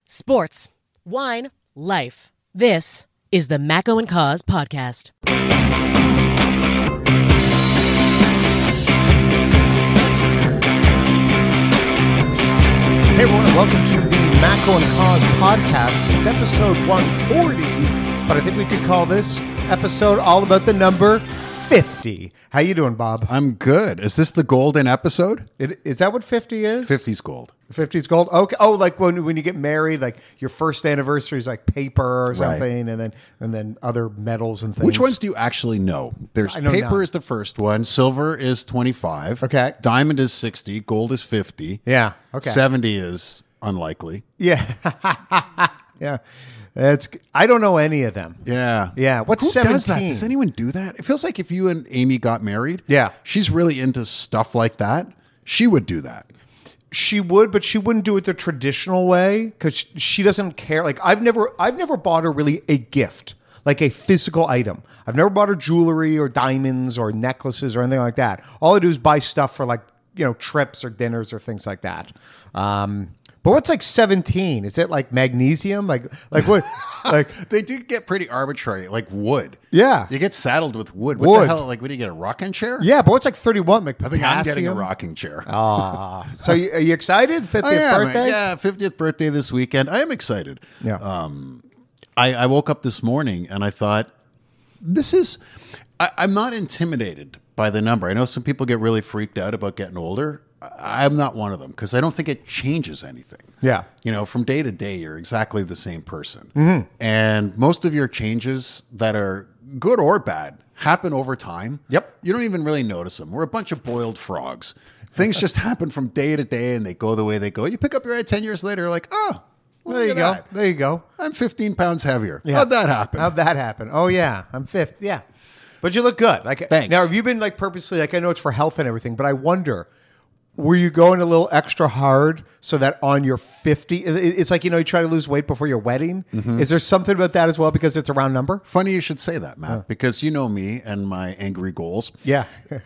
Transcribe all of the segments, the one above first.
Sports, wine, life. This is the Macco and Cause podcast. Hey everyone, and welcome to the Macco and Cause podcast. It's episode 140, but I think we could call this episode all about the number 50. How you doing, Bob? I'm good. Is this the golden episode? Is that what 50 is? 50's gold. 50's gold? Okay. Oh, like when you get married, like your first anniversary is like paper or something, Right. and then other medals and things. Which ones do you actually know? There's I know paper none. is the first one. Silver is 25. Okay. Diamond is 60. Gold is 50. Yeah. Okay. 70 is unlikely. Yeah. Yeah. I don't know any of them. Yeah. Yeah. What's Who 17? does that? Does anyone do that? It feels like if you and Amy got married, Yeah. she's really into stuff like that. She would do that. She would, but she wouldn't do it the traditional way because she doesn't care. Like I've never bought her really a gift, like a physical item. I've never bought her jewelry or diamonds or necklaces or anything like that. All I do is buy stuff for like, trips or dinners or things like that. But what's like 17? Is it like magnesium? Like what? Like They do get pretty arbitrary, like wood. Yeah. You get saddled with wood. What Wood. the hell? Like, what do you get, a rocking chair? yeah, but what's like 31? Like I think I'm getting a potassium? rocking chair. So are you excited? 50th I am. birthday? Yeah, 50th birthday this weekend. I am excited. Yeah. I woke up this morning and I thought, I'm not intimidated by the number. I know some people get really freaked out about getting older. I'm not one of them because I don't think it changes anything. Yeah. From day to day, you're exactly the same person. And most of your changes that are good or bad happen over time. Yep. You don't even really notice them. We're a bunch of boiled frogs. Things just happen from day to day and they go the way they go. You pick up your head 10 years later, like, oh, well, There you look go. at that. There you go. I'm 15 pounds heavier. Yeah. How'd that happen? How'd that happen? Oh yeah, I'm fifth. Yeah, but you look good. Like Thanks. Now, have you been like purposely? Like I know it's for health and everything, but I wonder, were you going a little extra hard so that on your 50, it's like you try to lose weight before your wedding. Is there something about that as well because it's a round number? Funny you should say that, Matt, because you know me and my angry goals. Yeah.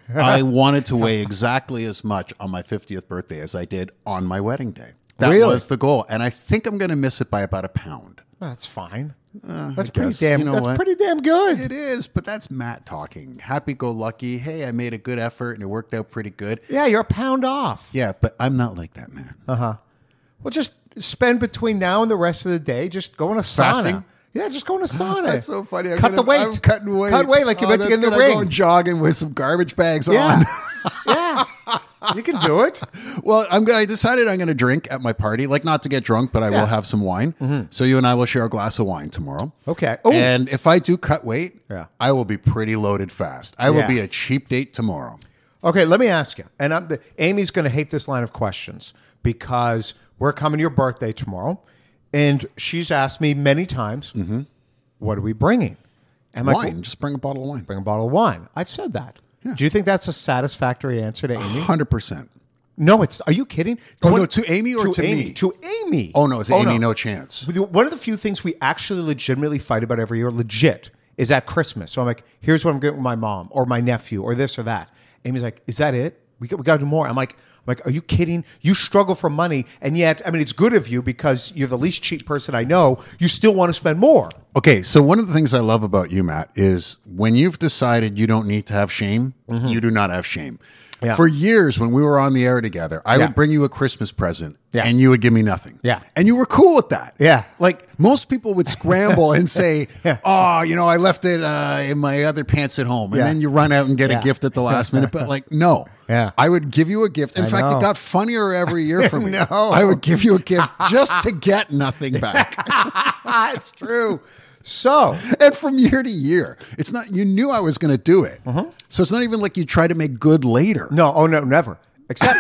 I wanted to weigh exactly as much on my 50th birthday as I did on my wedding day. That Really? was the goal. And I think I'm going to miss it by about a pound. That's fine. That's I pretty guess. damn. You know That's what? pretty damn good. It is, but that's Matt talking. Happy-go-lucky. Hey, I made a good effort and it worked out pretty good. Yeah, you're a pound off. Yeah, but I'm not like that, man. Well, just spend between now and the rest of the day. Just go in a sauna. Fasting? Yeah, just go in a sauna. That's so funny. Cut the weight. I'm cutting weight. Cut weight like you're about to get in the that's good. I'm ring. going jogging with some garbage bags Yeah. on. Yeah. You can do it. Well, I decided I'm going to drink at my party, like not to get drunk, but I Yeah. will have some wine. So you and I will share a glass of wine tomorrow. Okay. Oh. And if I do cut weight, Yeah. I will be pretty loaded fast. I will Yeah. be a cheap date tomorrow. Okay, let me ask you. And Amy's going to hate this line of questions because we're coming to your birthday tomorrow. And she's asked me many times, what are we bringing? And I'm like, Wine, just bring a bottle of wine. bring a bottle of wine. I've said that. Do you think that's a satisfactory answer to Amy? 100%. No, are you kidding? Oh, no, to Amy or to Amy. me? To Amy. Oh, no, to Amy, no chance. One of the few things we actually legitimately fight about every year, legit, is at Christmas. So I'm like, here's what I'm getting with my mom or my nephew or this or that. Amy's like, is that it? We got to do more. I'm like, are you kidding? You struggle for money, and yet, I mean, it's good of you because you're the least cheap person I know. You still want to spend more. Okay, so one of the things I love about you, Matt, is when you've decided you don't need to have shame, you do not have shame. Yeah. For years, when we were on the air together, I Yeah. would bring you a Christmas present, Yeah. and you would give me nothing. Yeah. And you were cool with that. Yeah. Like, most people would scramble and say, Yeah. oh, I left it in my other pants at home. And Yeah. then you run out and get Yeah. a gift at the last minute. But, like, no. Yeah. I would give you a gift. In I fact, know. it got funnier every year for me. No. I would give you a gift just to get nothing back. It's true. So, And from year to year, it's not, you knew I was going to do it. So it's not even like you try to make good later. no, never. Except,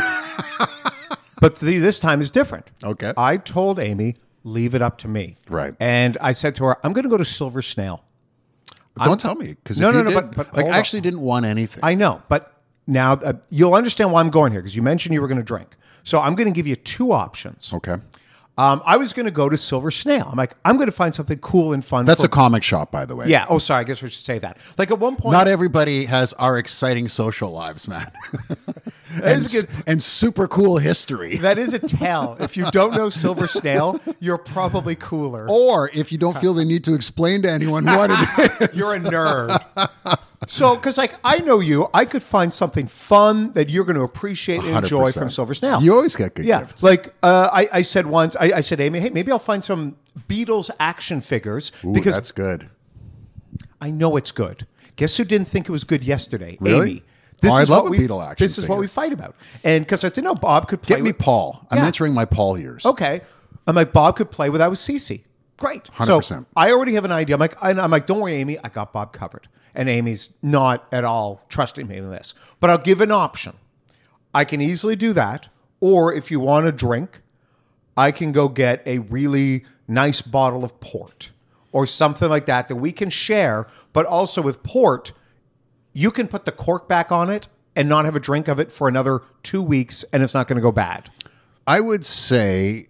but this time is different. Okay. I told Amy, leave it up to me. Right. And I said to her, I'm going to go to Silver Snail. Don't tell me. Because No, if you no, did, but like, hold I actually didn't want anything. I know, but now you'll understand why I'm going here because you mentioned you were going to drink. So I'm going to give you two options. Okay. I was going to go to Silver Snail. I'm like, I'm going to find something cool and fun. That's for- a comic shop, by the way. Yeah. Oh, sorry. I guess we should say that. Like at one point, Not everybody has our exciting social lives, man. and super cool history. That is a tell. If you don't know Silver Snail, you're probably cooler. Or if you don't feel the need to explain to anyone what it is. You're a nerd. So, because like I know you, I could find something fun that you're going to appreciate and enjoy 100%. from Silver Snail. You always get good gifts. Like I said once, I said, Amy, hey, maybe I'll find some Beatles action figures Ooh, because that's good. I know it's good. Guess who didn't think it was good yesterday? Really? Amy. I love a we, Beatle action This is what figure. we fight about. And because I said, no, Bob could play Get me with Paul. I'm Yeah. entering my Paul years. Okay. I'm like, Bob could play without Cece. Great. 100%. So I already have an idea. I'm like, don't worry, Amy. I got Bob covered. And Amy's not at all trusting me in this. But I'll give an option. I can easily do that. Or if you want a drink, I can go get a really nice bottle of port or something like that we can share. But also with port, you can put the cork back on it and not have a drink of it for another 2 weeks, and it's not going to go bad. I would say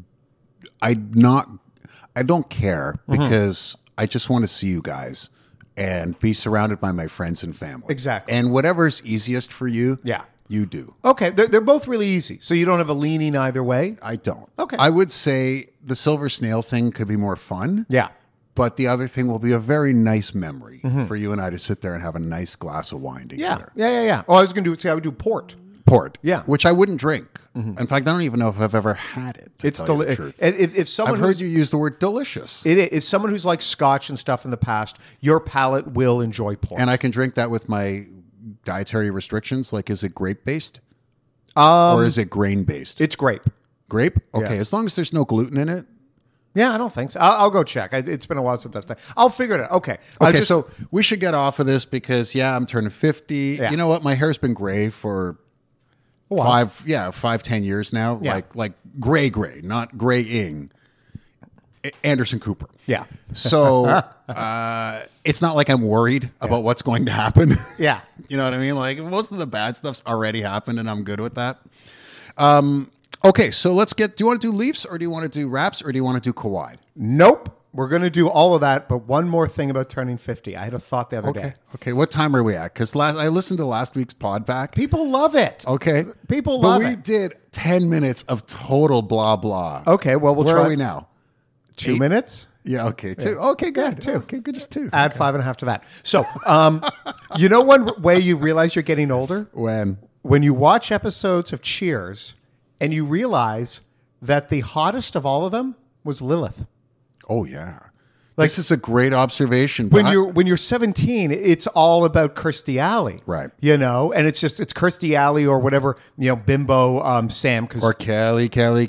I don't care because I just want to see you guys and be surrounded by my friends and family. Exactly. And whatever's easiest for you, Yeah. you do. Okay, they're both really easy. So you don't have a leaning either way? I don't. Okay. I would say the Silver Snail thing could be more fun. Yeah. But the other thing will be a very nice memory for you and I to sit there and have a nice glass of wine Yeah. together. Yeah. Oh, I was going to do, I would do port. Port. Yeah. Which I wouldn't drink. In fact, I don't even know if I've ever had it. To It's tell you the truth. if someone I've heard who's- you use the word delicious. It's someone who's like Scotch and stuff in the past, your palate will enjoy port. And I can drink that with my dietary restrictions. Like, is it grape based? Or is it grain based? It's grape. Grape? Okay, Yeah. as long as there's no gluten in it. Yeah, I don't think so. I'll go check. It's been a while since I've done. I'll figure it out. Okay. Okay, so we should get off of this because, I'm turning 50. Yeah. You know what? My hair's been gray for while. 5-10 years now. Yeah. Like gray, not graying. Anderson Cooper. Yeah. So it's not like I'm worried about what's going to happen. Yeah. You know what I mean? Like most of the bad stuff's already happened and I'm good with that. Okay, so let's do you want to do Leafs or do you want to do Raps or do you want to do Kawhi? Nope. We're going to do all of that, but one more thing about turning 50. I had a thought the other day. Okay, what time are we at? Because I listened to last week's pod back. People love it. Okay. People love But we it. did 10 minutes of total blah, blah. Okay, well, we'll Where try. are we now? 2 minutes? Yeah, okay. Two. Okay, good. Yeah, two. Okay, good. Just two. Add 5.5 to that. So, you know one way you realize you're getting older? When you watch episodes of Cheers and you realize that the hottest of all of them was Lilith. Oh, yeah. This is a great observation. When but you're 17, it's all about Kirstie Alley, Right. You know, and it's Kirstie Alley or whatever, you know, Bimbo Sam, or Kelly.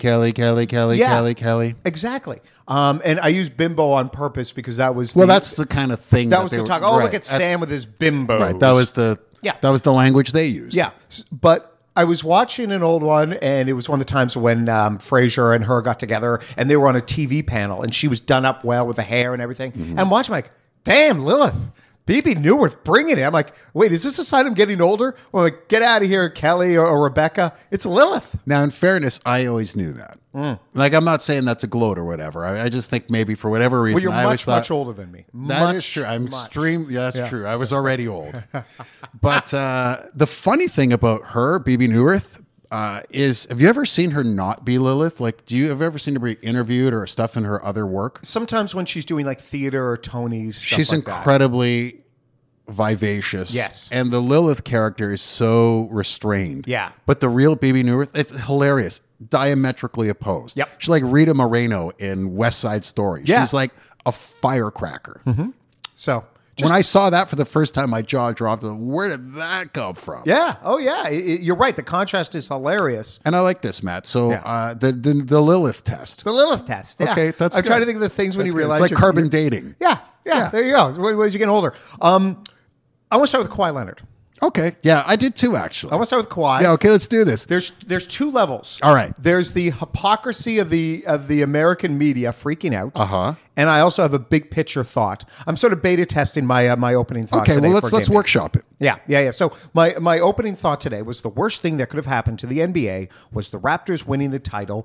exactly. And I use Bimbo on purpose because that was That's the kind of thing that was they the were- talk. Oh, right. look at Sam with his Bimbo. Right. That was the language they used. Yeah, but I was watching an old one, and it was one of the times when Frasier and her got together, and they were on a TV panel, and she was done up well with the hair and everything. And I'm watching, like, damn, Lilith, BB Newirth bringing it. I'm like, wait, is this a sign I'm getting older? Well, like, get out of here, Kelly or Rebecca. It's Lilith. Now, in fairness, I always knew that. Like, I'm not saying that's a gloat or whatever. I just think maybe for whatever reason, Well, you're I always much thought, older than me. That is true. I'm extreme. Yeah, that's true. I was already old. But the funny thing about her, BB Newirth, is have you ever seen her not be Lilith? Like, have you ever seen her be interviewed or stuff in her other work? Sometimes when she's doing like theater or Tony's, stuff She's like that. incredibly vivacious. Yes. And the Lilith character is so restrained. Yeah. But the real BB Newirth, it's hilarious. Diametrically opposed. Yep. She's like Rita Moreno in West Side Story. Yeah. She's like a firecracker. So When I saw that for the first time, my jaw dropped. Where did that come from? yeah, oh yeah, you're right. The contrast is hilarious. And I like this, Matt. So Yeah. the Lilith test. The Lilith test. Yeah. Okay, that's I'm good. trying to think of the things when That's you good. realize it's like you're- carbon you're- dating. Yeah, there you go. As you get older. I want to start with Kawhi Leonard. Okay. Yeah, I did too, actually. I want to start with Kawhi. Yeah, okay, let's do this. There's two levels. All right. There's the hypocrisy of the American media freaking out. Uh-huh. And I also have a big picture thought. I'm sort of beta testing my my opening thought. Okay, today well, for let's Game Day. workshop it. Yeah. So my opening thought today was the worst thing that could have happened to the NBA was the Raptors winning the title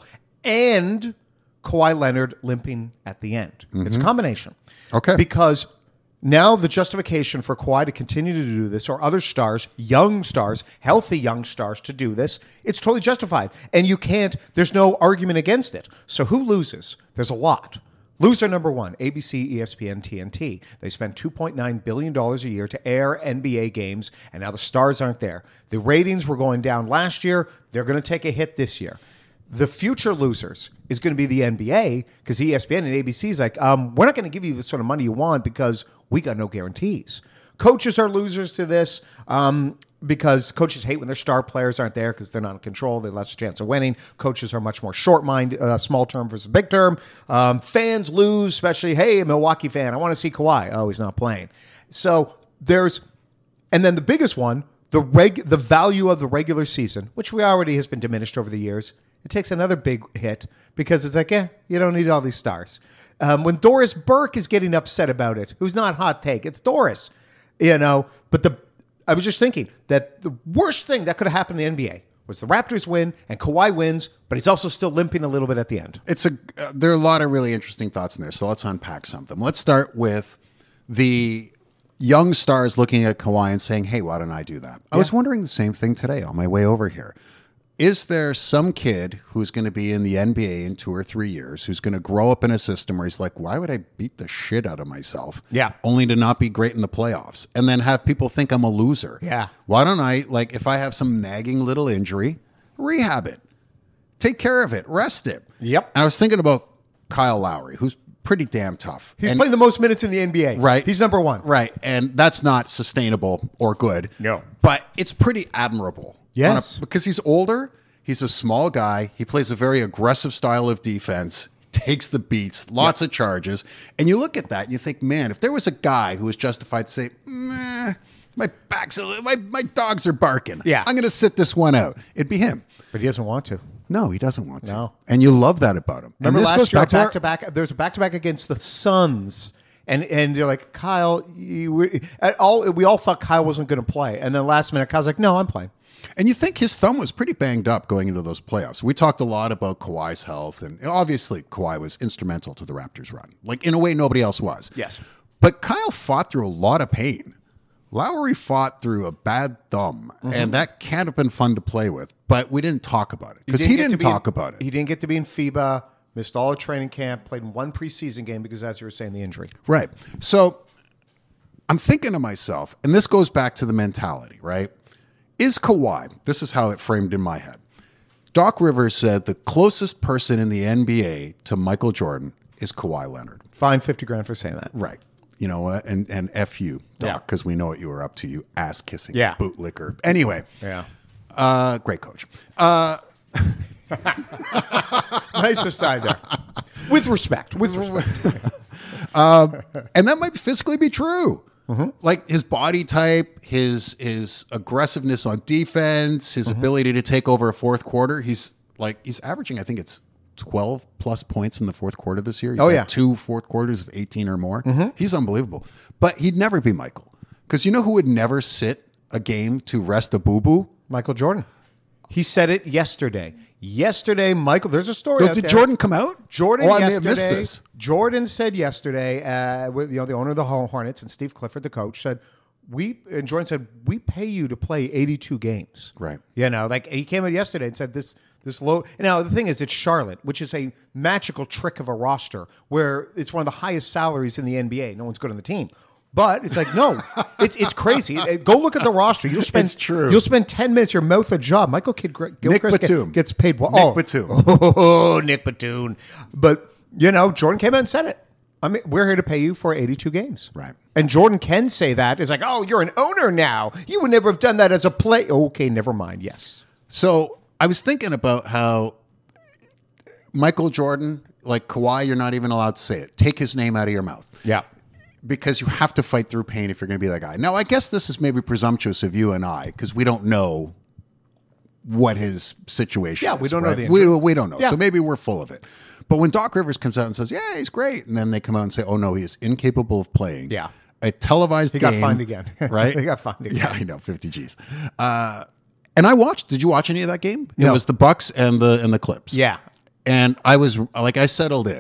and Kawhi Leonard limping at the end. It's a combination. Okay. Because Now the justification for Kawhi to continue to do this, or other stars, young stars, healthy young stars to do this, it's totally justified. And there's no argument against it. So who loses? There's a lot. Loser number one, ABC, ESPN, TNT. They spend $2.9 billion a year to air NBA games, and now the stars aren't there. The ratings were going down last year. They're going to take a hit this year. The future losers is going to be the NBA, because ESPN and ABC is like, we're not going to give you the sort of money you want because we got no guarantees. Coaches are losers to this because coaches hate when their star players aren't there because they're not in control. They have less chance of winning. Coaches are much more short-minded, small term versus big term. Fans lose, especially, hey, a Milwaukee fan, I want to see Kawhi. Oh, he's not playing. So and then the biggest one, the value of the regular season, which already has been diminished over the years. It takes another big hit because it's like, you don't need all these stars. When Doris Burke is getting upset about it, who's not hot take, it's Doris, But I was just thinking that the worst thing that could have happened in the NBA was the Raptors win and Kawhi wins, but he's also still limping a little bit at the end. There are a lot of really interesting thoughts in there, so let's unpack some of them. Let's start with the young stars looking at Kawhi and saying, hey, why don't I do that? I was wondering the same thing today on my way over here. Is there some kid who's going to be in the NBA in 2 or 3 years who's going to grow up in a system where he's like, why would I beat the shit out of myself? Yeah. Only to not be great in the playoffs and then have people think I'm a loser. Yeah. Why don't I, if I have some nagging little injury, rehab it, take care of it, rest it. Yep. And I was thinking about Kyle Lowry, who's pretty damn tough. He's playing the most minutes in the NBA. Right. He's number one. Right. And that's not sustainable or good. No. But it's pretty admirable. Yes. Because he's older, he's a small guy, he plays a very aggressive style of defense, takes the beats, lots of charges. And you look at that and you think, man, if there was a guy who was justified to say, my dogs are barking. Yeah. I'm going to sit this one out. It'd be him. But he doesn't want to. No, he doesn't want to. No. And you love that about him. Remember and this last goes year, back to back-to-back, there's a back-to-back against the Suns. And you're like, Kyle, we all thought Kyle wasn't going to play. And then last minute, Kyle's like, no, I'm playing. And you think his thumb was pretty banged up going into those playoffs. We talked a lot about Kawhi's health, and obviously Kawhi was instrumental to the Raptors' run. In a way, nobody else was. Yes. But Kyle fought through a lot of pain. Lowry fought through a bad thumb, and that can't have been fun to play with. But we didn't talk about it because he didn't talk about it. He didn't get to be in FIBA, missed all of training camp, played in one preseason game because, as you were saying, the injury. Right. So I'm thinking to myself, and this goes back to the mentality, right? Is Kawhi, this is how it framed in my head. Doc Rivers said the closest person in the NBA to Michael Jordan is Kawhi Leonard. Fine, $50,000 for saying that. Right. You know, and F you, Doc, because we know what you were up to, you ass-kissing bootlicker. Anyway. Yeah. Great coach. Nice aside there. With respect. With respect. And that might physically be true. Mm-hmm. Like his body type, his aggressiveness on defense, his ability to take over a fourth quarter. He's averaging, I think it's 12 plus points in the fourth quarter this year. He's had 2 fourth quarters of 18 or more. Mm-hmm. He's unbelievable. But he'd never be Michael. Because you know who would never sit a game to rest a boo-boo? Michael Jordan. He said it yesterday. Yesterday, Michael, there's a story out did there. Jordan come out? Jordan I yesterday, may have missed this. Jordan said yesterday, the owner of the Hornets and Steve Clifford, the coach, said, Jordan said, we pay you to play 82 games. Right. He came out yesterday and said this low. Now, the thing is, it's Charlotte, which is a magical trick of a roster where it's one of the highest salaries in the NBA. No one's good on the team. But it's like, no, it's crazy. Go look at the roster. It's true. You'll spend 10 minutes, your mouth ajar. Michael Gilchrist Nick Batum gets paid. Nick Batum. Oh, Nick Batum. But, Jordan came out and said it. I mean, we're here to pay you for 82 games. Right. And Jordan can say that. It's like, oh, you're an owner now. You would never have done that as a play. Okay, never mind. Yes. So I was thinking about how Michael Jordan, like Kawhi, you're not even allowed to say it. Take his name out of your mouth. Yeah. Because you have to fight through pain if you're going to be that guy. Now, I guess this is maybe presumptuous of you and I because we don't know what his situation is. Yeah, we don't know the injury. We don't know. Yeah. So maybe we're full of it. But when Doc Rivers comes out and says, yeah, he's great, and then they come out and say, oh, no, he is incapable of playing. Yeah. A televised game. He got fined again. Right? He got fined again. Yeah, I know, 50 G's. And I watched. Did you watch any of that game? No. It was the Bucks and the Clips. Yeah. And I was, I settled in.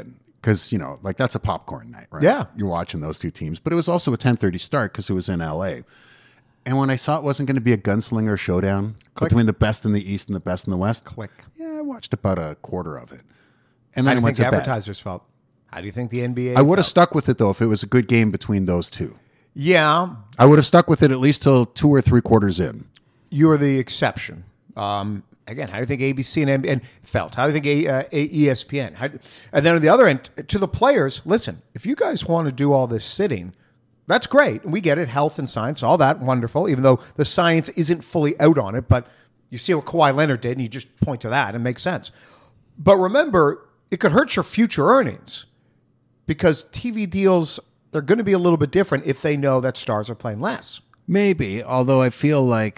because, like that's a popcorn night, right? Yeah. You're watching those two teams. But it was also a 10:30 start because it was in LA. And when I saw it wasn't going to be a gunslinger showdown between the best in the East and the best in the West, yeah, I watched about a quarter of it. And then How do you I went think to the bed. advertisers felt? How do you think the NBA I would have felt? stuck with it, though, if it was a good game between those two. Yeah, I would have stuck with it at least till 2 or 3 quarters in. you are the exception. Again, how do you think ABC and felt? How do you think ESPN? And then on the other end, to the players, listen, if you guys want to do all this sitting, that's great. We get it, health and science, all that, wonderful, even though the science isn't fully out on it. But you see what Kawhi Leonard did, and you just point to that. It makes sense. But remember, it could hurt your future earnings because TV deals, they're going to be a little bit different if they know that stars are playing less. Maybe, although I feel like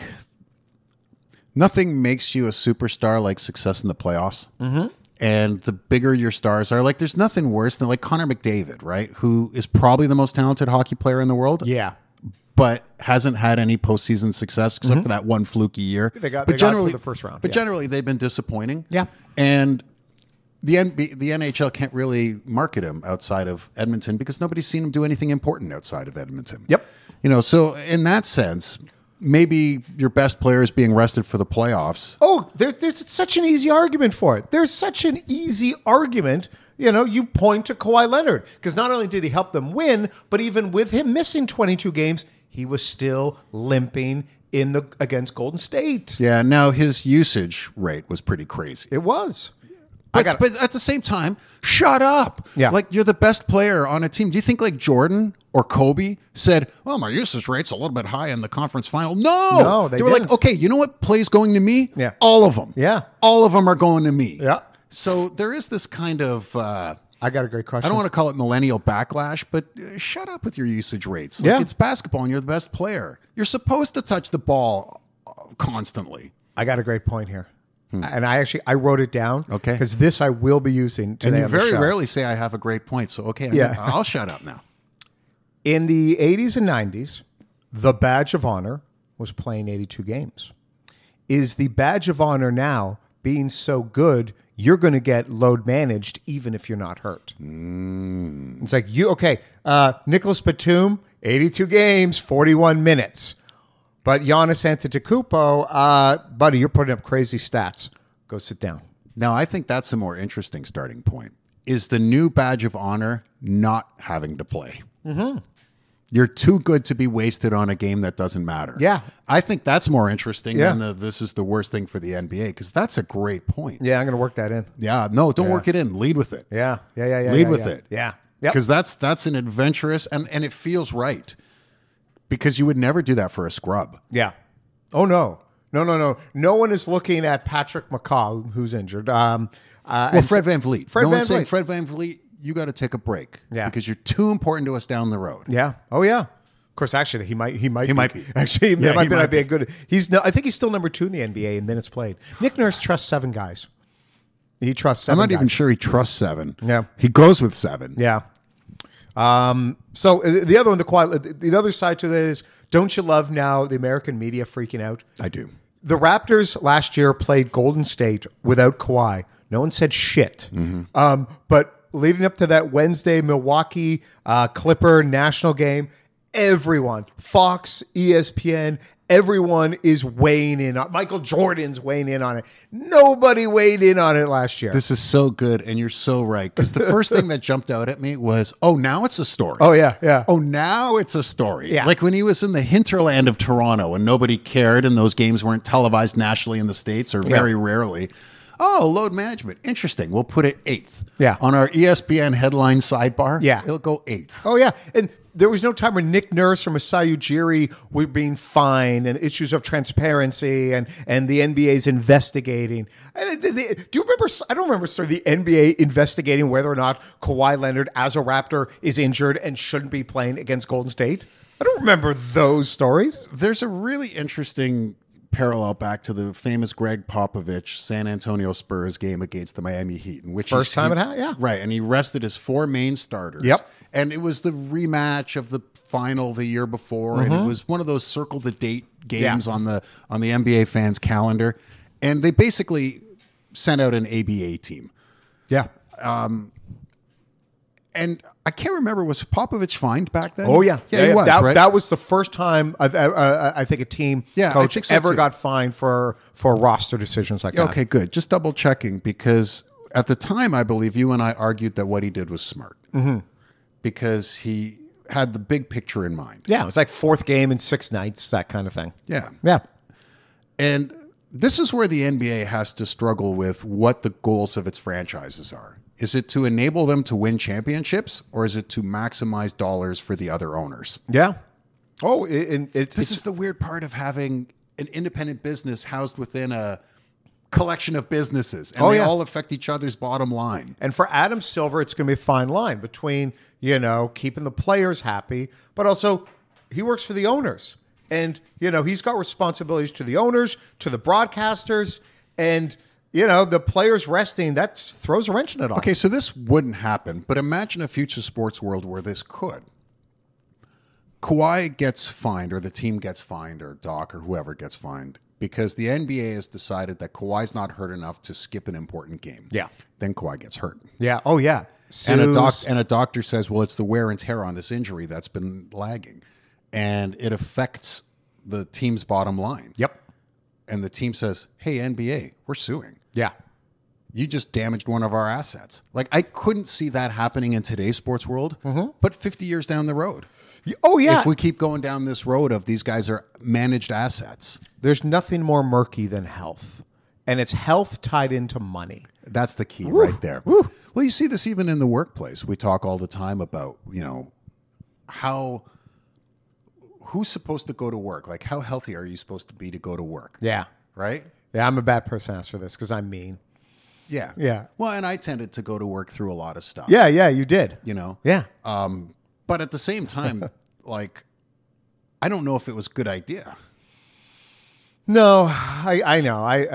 nothing makes you a superstar like success in the playoffs. Mm-hmm. And the bigger your stars are, like there's nothing worse than like Connor McDavid, right? Who is probably the most talented hockey player in the world. Yeah. But hasn't had any postseason success except for that one fluky year. They got generally through the first round. But Yeah. generally, they've been disappointing. Yeah. And the NHL can't really market him outside of Edmonton because nobody's seen him do anything important outside of Edmonton. Yep. So in that sense, maybe your best player is being rested for the playoffs. Oh, there's such an easy argument for it. There's such an easy argument. You point to Kawhi Leonard because not only did he help them win, but even with him missing 22 games, he was still limping against Golden State. Yeah, now his usage rate was pretty crazy. It was. But at the same time, shut up. Yeah. Like, you're the best player on a team. Do you think, like, Jordan or Kobe said, well, my usage rate's a little bit high in the conference final? No, they were like, didn't. okay, you know what play's going to me? Yeah. All of them. Yeah. All of them are going to me. Yeah. So there is this kind of, I got a great question. I don't want to call it millennial backlash, but shut up with your usage rates. Like, Yeah. it's basketball and you're the best player. You're supposed to touch the ball constantly. I got a great point here. And I wrote it down. Okay. Because this I will be using today And you on the very show. rarely say I have a great point. So, okay, Yeah. I'll shut up now. In the 80s and 90s, the Badge of Honor was playing 82 games. Is the Badge of Honor now being so good, you're going to get load managed even if you're not hurt? It's like, Nicholas Batum, 82 games, 41 minutes. But Giannis Antetokounmpo, buddy, you're putting up crazy stats. Go sit down. Now, I think that's a more interesting starting point. Is the new Badge of Honor not having to play? Mm-hmm. You're too good to be wasted on a game that doesn't matter. Yeah. I think that's more interesting Yeah. than this is the worst thing for the NBA, because that's a great point. Yeah, I'm going to work that in. Yeah, no, don't work it in. Lead with it. Yeah. Lead with it. Yeah. Yep. Because that's an adventurous, and it feels right. Because you would never do that for a scrub. Yeah. Oh, no. No. No one is looking at Patrick McCaw, who's injured. Well, Fred Van Vliet. Fred no Van one's saying Vliet. Fred Van Vliet, you got to take a break. Yeah. Because you're too important to us down the road. Yeah. Oh, yeah. Of course, actually, he might be. Actually, Yeah, he might might be a good. I think he's still number 2 in the NBA in minutes played. Nick Nurse trusts 7 guys. He trusts 7 I'm not guys. even sure he trusts 7. Yeah. He goes with 7. Yeah. So the other one, the other side to that is, don't you love now the American media freaking out? I do. The Raptors last year played Golden State without Kawhi. No one said shit. But leading up to that Wednesday Milwaukee Clipper national game, everyone, Fox, ESPN, everyone is weighing in. Michael Jordan's weighing in on it. Nobody weighed in on it last year. This is so good, and you're so right. Because the first thing that jumped out at me was, oh, now it's a story. Oh, yeah. Oh, now it's a story. Yeah. Like when he was in the hinterland of Toronto and nobody cared and those games weren't televised nationally in the States or very rarely. Oh, load management. Interesting. We'll put it 8th. Yeah. On our ESPN headline sidebar. Yeah. It'll go 8th. Oh, yeah. And there was no time where Nick Nurse or Masai Ujiri were being fined and issues of transparency and the NBA's investigating. Do you remember? I don't remember, sir, the NBA investigating whether or not Kawhi Leonard as a Raptor is injured and shouldn't be playing against Golden State. I don't remember those stories. There's a really interesting parallel back to the famous Greg Popovich San Antonio Spurs game against the Miami Heat, in which First time it happened, yeah. Right, and he rested his 4 main starters. Yep. And it was the rematch of the final the year before, and it was one of those circle the date games on the NBA fans' calendar. And they basically sent out an ABA team. Yeah. And I can't remember, was Popovich fined back then? Oh yeah, he was. That, right? that was the first time I think a team coach think so ever too. got fined for roster decisions like that. Okay, good. Just double checking, because at the time, I believe you and I argued that what he did was smart, because he had the big picture in mind. Yeah, it was like 4th game in 6 nights, that kind of thing. Yeah. Yeah. And this is where the NBA has to struggle with what the goals of its franchises are. Is it to enable them to win championships, or is it to maximize dollars for the other owners? Yeah. Oh, This is the weird part of having an independent business housed within a collection of businesses, and they all affect each other's bottom line. and for Adam Silver, it's going to be a fine line between, keeping the players happy, but also he works for the owners. And, he's got responsibilities to the owners, to the broadcasters, and, the players resting, that throws a wrench in it all. Okay, so this wouldn't happen, but imagine a future sports world where this could. Kawhi gets fined, or the team gets fined, or Doc, or whoever gets fined, because the NBA has decided that Kawhi's not hurt enough to skip an important game. Yeah. Then Kawhi gets hurt. Yeah. Oh, yeah. And Sues. a doctor says, well, it's the wear and tear on this injury that's been lagging. And it affects the team's bottom line. Yep. And the team says, hey, NBA, we're suing. Yeah. You just damaged one of our assets. Like, I couldn't see that happening in today's sports world, but 50 years down the road. Oh, yeah. If we keep going down this road of these guys are managed assets, There's nothing more murky than health. And it's health tied into money. that's the key right there. Well, you see this even in the workplace. We talk all the time about, who's supposed to go to work? Like, how healthy are you supposed to be to go to work? Yeah. Right? Yeah, I'm a bad person to ask for this because I'm mean. Yeah. Yeah. Well, and I tended to go to work through a lot of stuff. Yeah, you did. Yeah. But at the same time, like, I don't know if it was a good idea. No, I know.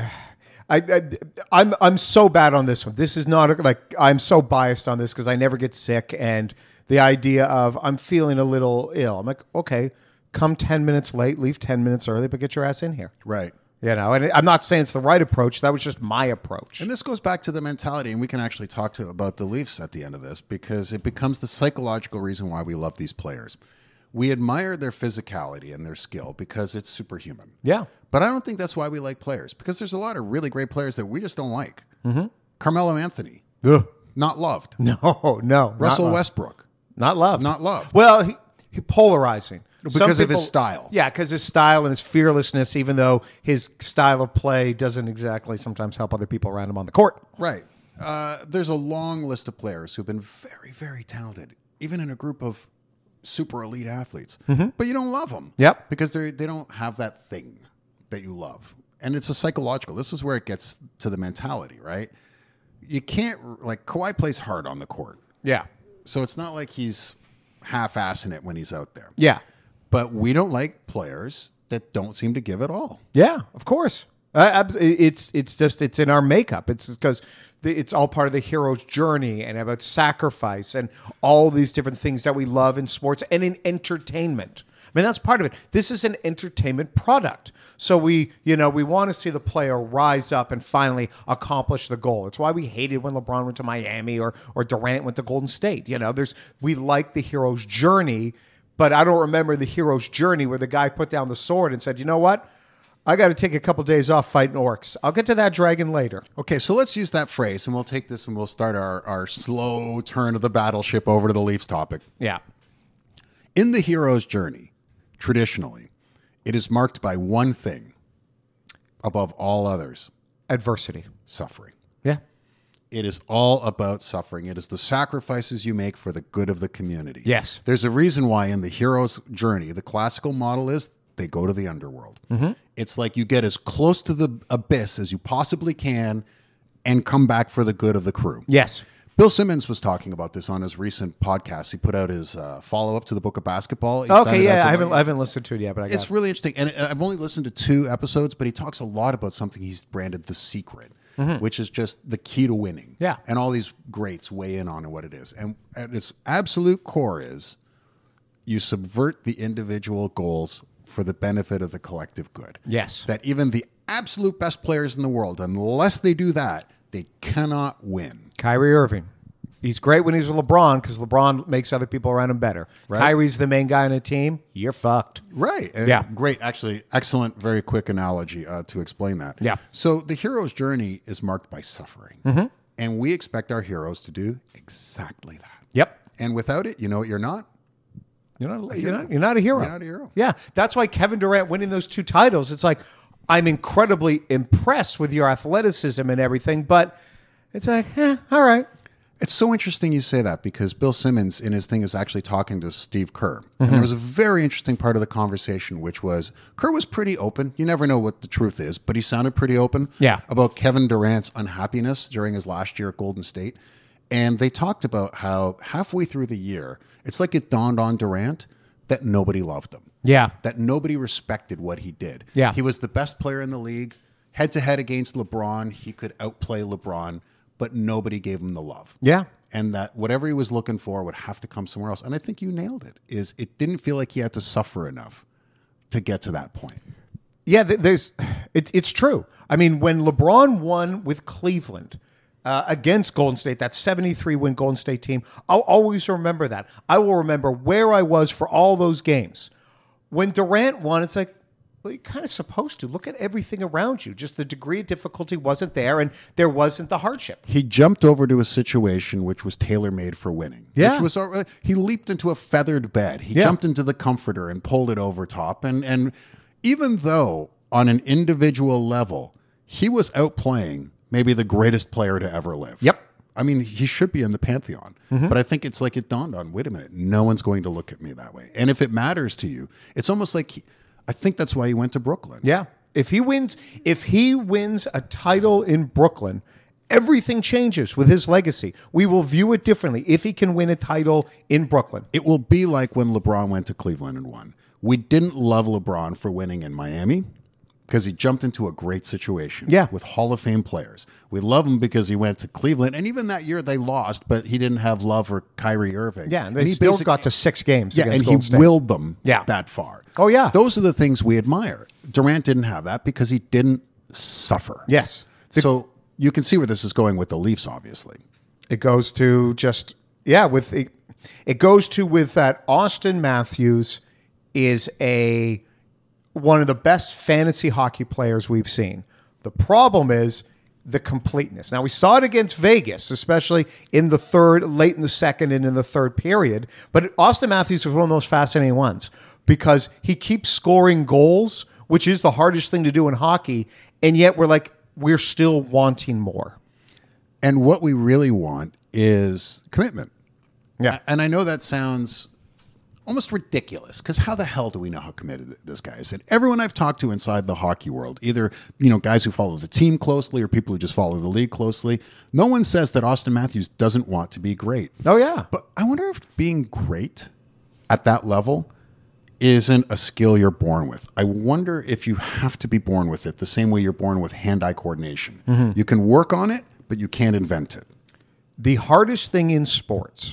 I'm so bad on this one. This is not I'm so biased on this because I never get sick, and the idea of I'm feeling a little ill. I'm like, okay, come 10 minutes late, leave 10 minutes early, but get your ass in here. Right. And I'm not saying it's the right approach. That was just my approach. And this goes back to the mentality, and we can actually talk about the Leafs at the end of this, because it becomes the psychological reason why we love these players. We admire their physicality and their skill because it's superhuman. Yeah. But I don't think that's why we like players, because there's a lot of really great players that we just don't like. Carmelo Anthony, Ugh. not loved. No. Russell Westbrook, Not loved. not loved. Well, he polarizing. Because of his style. Yeah, because his style and his fearlessness, even though his style of play doesn't exactly sometimes help other people around him on the court. Right. There's a long list of players who've been very, very talented, even in a group of super elite athletes. But you don't love them. Yep. Because they don't have that thing that you love. And it's a psychological. This is where it gets to the mentality, right? You can't, like, Kawhi plays hard on the court. Yeah. So it's not like he's half-assing it when he's out there. Yeah. But we don't like players that don't seem to give it all. Yeah, of course. It's in our makeup. It's because it's all part of the hero's journey and about sacrifice and all these different things that we love in sports and in entertainment. I mean, that's part of it. This is an entertainment product. So we want to see the player rise up and finally accomplish the goal. It's why we hated when LeBron went to Miami or Durant went to Golden State. We like the hero's journey, but I don't remember the hero's journey where the guy put down the sword and said, you know what? I got to take a couple days off fighting orcs. I'll get to that dragon later. Okay, so let's use that phrase, and we'll take this and we'll start our slow turn of the battleship over to the Leafs topic. Yeah. In the hero's journey, traditionally, it is marked by one thing above all others: Adversity. suffering. Yeah. It is all about suffering. It is the sacrifices you make for the good of the community. Yes. There's a reason why in the hero's journey, the classical model is they go to the underworld. It's like you get as close to the abyss as you possibly can and come back for the good of the crew. Yes. Bill Simmons was talking about this on his recent podcast. He put out his follow-up to the Book of Basketball. He's done Okay, it yeah, as I haven't listened to it yet, but I got It's really interesting. And I've only listened to 2 episodes, but he talks a lot about something he's branded The Secret, which is just the key to winning. Yeah. And all these greats weigh in on what it is. And at its absolute core is you subvert the individual goals for the benefit of the collective good. Yes. That even the absolute best players in the world, unless they do that, they cannot win. Kyrie Irving. He's great when he's with LeBron because LeBron makes other people around him better. Right. Kyrie's the main guy on a team. You're fucked. Right. Yeah. Great. Actually, excellent, very quick analogy to explain that. Yeah. So the hero's journey is marked by suffering. And we expect our heroes to do exactly that. Yep. And without it, you know what you're not? You're not a hero. You're not a hero. Yeah. That's why Kevin Durant winning those 2 titles, it's like, I'm incredibly impressed with your athleticism and everything, but it's like, all right. It's so interesting you say that because Bill Simmons in his thing is actually talking to Steve Kerr. And there was a very interesting part of the conversation, which was Kerr was pretty open. You never know what the truth is, but he sounded pretty open about Kevin Durant's unhappiness during his last year at Golden State. And they talked about how halfway through the year, it's like it dawned on Durant that nobody loved him. Yeah. That nobody respected what he did. Yeah. He was the best player in the league. Head to head against LeBron, he could outplay LeBron, but nobody gave him the love. Yeah. And that whatever he was looking for would have to come somewhere else. And I think you nailed it. It didn't feel like he had to suffer enough to get to that point. Yeah, it's true. I mean, when LeBron won with Cleveland against Golden State, that 73-win Golden State team, I'll always remember that. I will remember where I was for all those games. When Durant won, it's like, well, you're kind of supposed to. Look at everything around you. Just the degree of difficulty wasn't there, and there wasn't the hardship. He jumped over to a situation which was tailor-made for winning. Yeah. Which was, he leaped into a feathered bed. He jumped into the comforter and pulled it over top. And even though on an individual level, he was outplaying maybe the greatest player to ever live. Yep. I mean, he should be in the pantheon. But I think it's like it dawned on, wait a minute, no one's going to look at me that way. And if it matters to you, it's almost like I think that's why he went to Brooklyn. Yeah. If he wins a title in Brooklyn, everything changes with his legacy. We will view it differently if he can win a title in Brooklyn. It will be like when LeBron went to Cleveland and won. We didn't love LeBron for winning in Miami because he jumped into a great situation with Hall of Fame players. We love him because he went to Cleveland. And even that year they lost, but he didn't have love for Kyrie Irving. Yeah, and they still got to 6 games against and Golden he State. willed them that far. Oh, yeah. Those are the things we admire. Durant didn't have that because he didn't suffer. Yes. So you can see where this is going with the Leafs, obviously. It goes to just, it goes to with that Austin Matthews is one of the best fantasy hockey players we've seen. The problem is the completeness. Now, we saw it against Vegas, especially in the third, late in the second and in the third period. But Austin Matthews is one of the most fascinating ones because he keeps scoring goals, which is the hardest thing to do in hockey. And yet we're still wanting more. And what we really want is commitment. Yeah. And I know that sounds almost ridiculous because how the hell do we know how committed this guy is? And everyone I've talked to inside the hockey world, either guys who follow the team closely or people who just follow the league closely, no one says that Austin Matthews doesn't want to be great. Oh, yeah. But I wonder if being great at that level isn't a skill you're born with. I wonder if you have to be born with it the same way you're born with hand-eye coordination. Mm-hmm. You can work on it, but you can't invent it. The hardest thing in sports,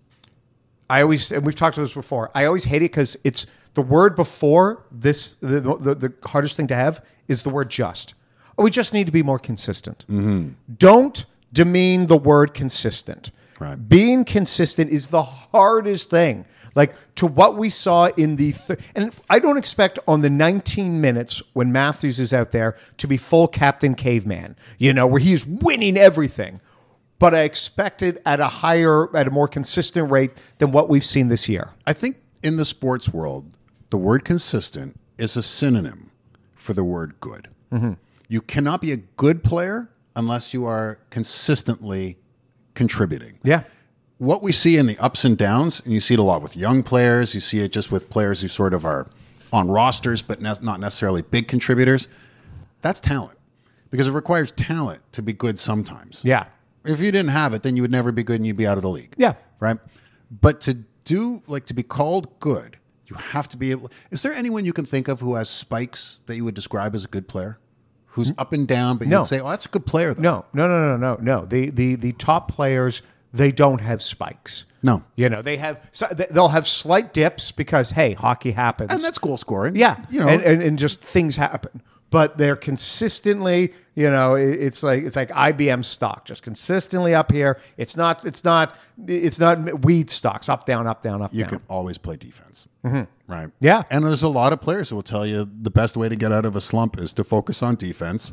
and we've talked about this before, I always hate it because it's the word before this, the hardest thing to have is the word just. Oh, we just need to be more consistent. Mm-hmm. Don't demean the word consistent. Right. Being consistent is the hardest thing. Like to what we saw in and I don't expect on the 19 minutes when Matthews is out there to be full Captain Caveman, where he's winning everything. But I expect it at a more consistent rate than what we've seen this year. I think in the sports world, the word consistent is a synonym for the word good. Mm-hmm. You cannot be a good player unless you are consistently contributing. Yeah. What we see in the ups and downs, and you see it a lot with young players, you see it just with players who sort of are on rosters but not necessarily big contributors, that's talent. Because it requires talent to be good sometimes. Yeah. If you didn't have it, then you would never be good and you'd be out of the league. Yeah. Right? But to be called good, you have to be able... Is there anyone you can think of who has spikes that you would describe as a good player? Who's up and down, but you'd say, oh, that's a good player, though. No. The top players, they don't have spikes. No. They'll have slight dips because, hey, hockey happens. And that's goal scoring. Yeah. And just things happen. but they're consistently, it's like IBM stock, just consistently up here. It's not weed stocks, up, down, up, down, up, You down. can always play defense. Right. Yeah. And there's a lot of players who will tell you the best way to get out of a slump is to focus on defense.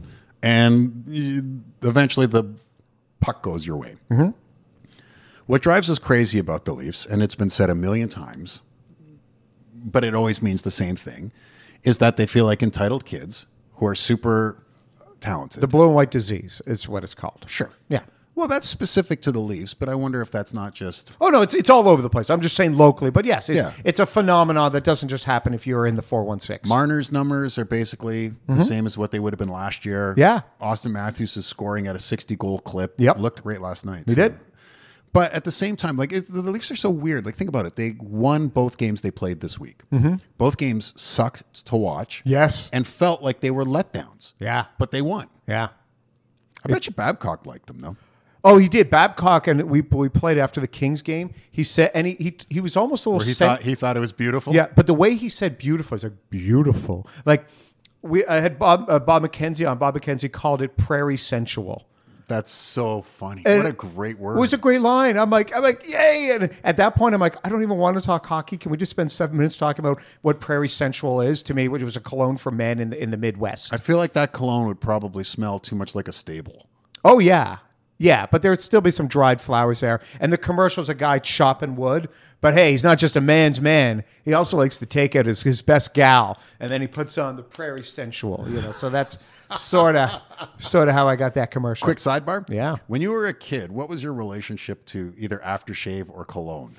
And eventually the puck goes your way. What drives us crazy about the Leafs, and it's been said a million times, but it always means the same thing, is that they feel like entitled kids who are super talented. The blue and white disease is what it's called. Sure. Yeah. Well, that's specific to the Leafs, but I wonder if that's not just... Oh, no, it's all over the place. I'm just saying locally. But yes, Yeah. it's a phenomenon that doesn't just happen if you're in the 416. Marner's numbers are basically the same as what they would have been last year. Yeah. Austin Matthews is scoring at a 60-goal clip. Yep. Looked great last night. He did. But at the same time, the Leafs are so weird. Like, think about it. They won both games they played this week. Both games sucked to watch. Yes. And felt like they were letdowns. Yeah. But they won. Yeah. I bet you Babcock liked them, though. Oh, he did. Babcock, and we played after the Kings game. He said, and he was almost a little. He thought it was beautiful. Yeah, but the way he said "beautiful," I was like, "Beautiful." Like I had Bob McKenzie on. Bob McKenzie called it "prairie sensual." That's so funny. And what a great word. It was a great line. I'm like, yay! And at that point, I'm like, I don't even want to talk hockey. Can we just spend 7 minutes talking about what prairie sensual is to me, which was a cologne for men in the Midwest? I feel like that cologne would probably smell too much like a stable. Oh yeah. Yeah, but there'd still be some dried flowers there. And the commercial's a guy chopping wood. But hey, he's not just a man's man. He also likes to take out his best gal. And then he puts on the prairie sensual, So that's sort of how I got that commercial. Quick sidebar. Yeah. When you were a kid, what was your relationship to either aftershave or cologne?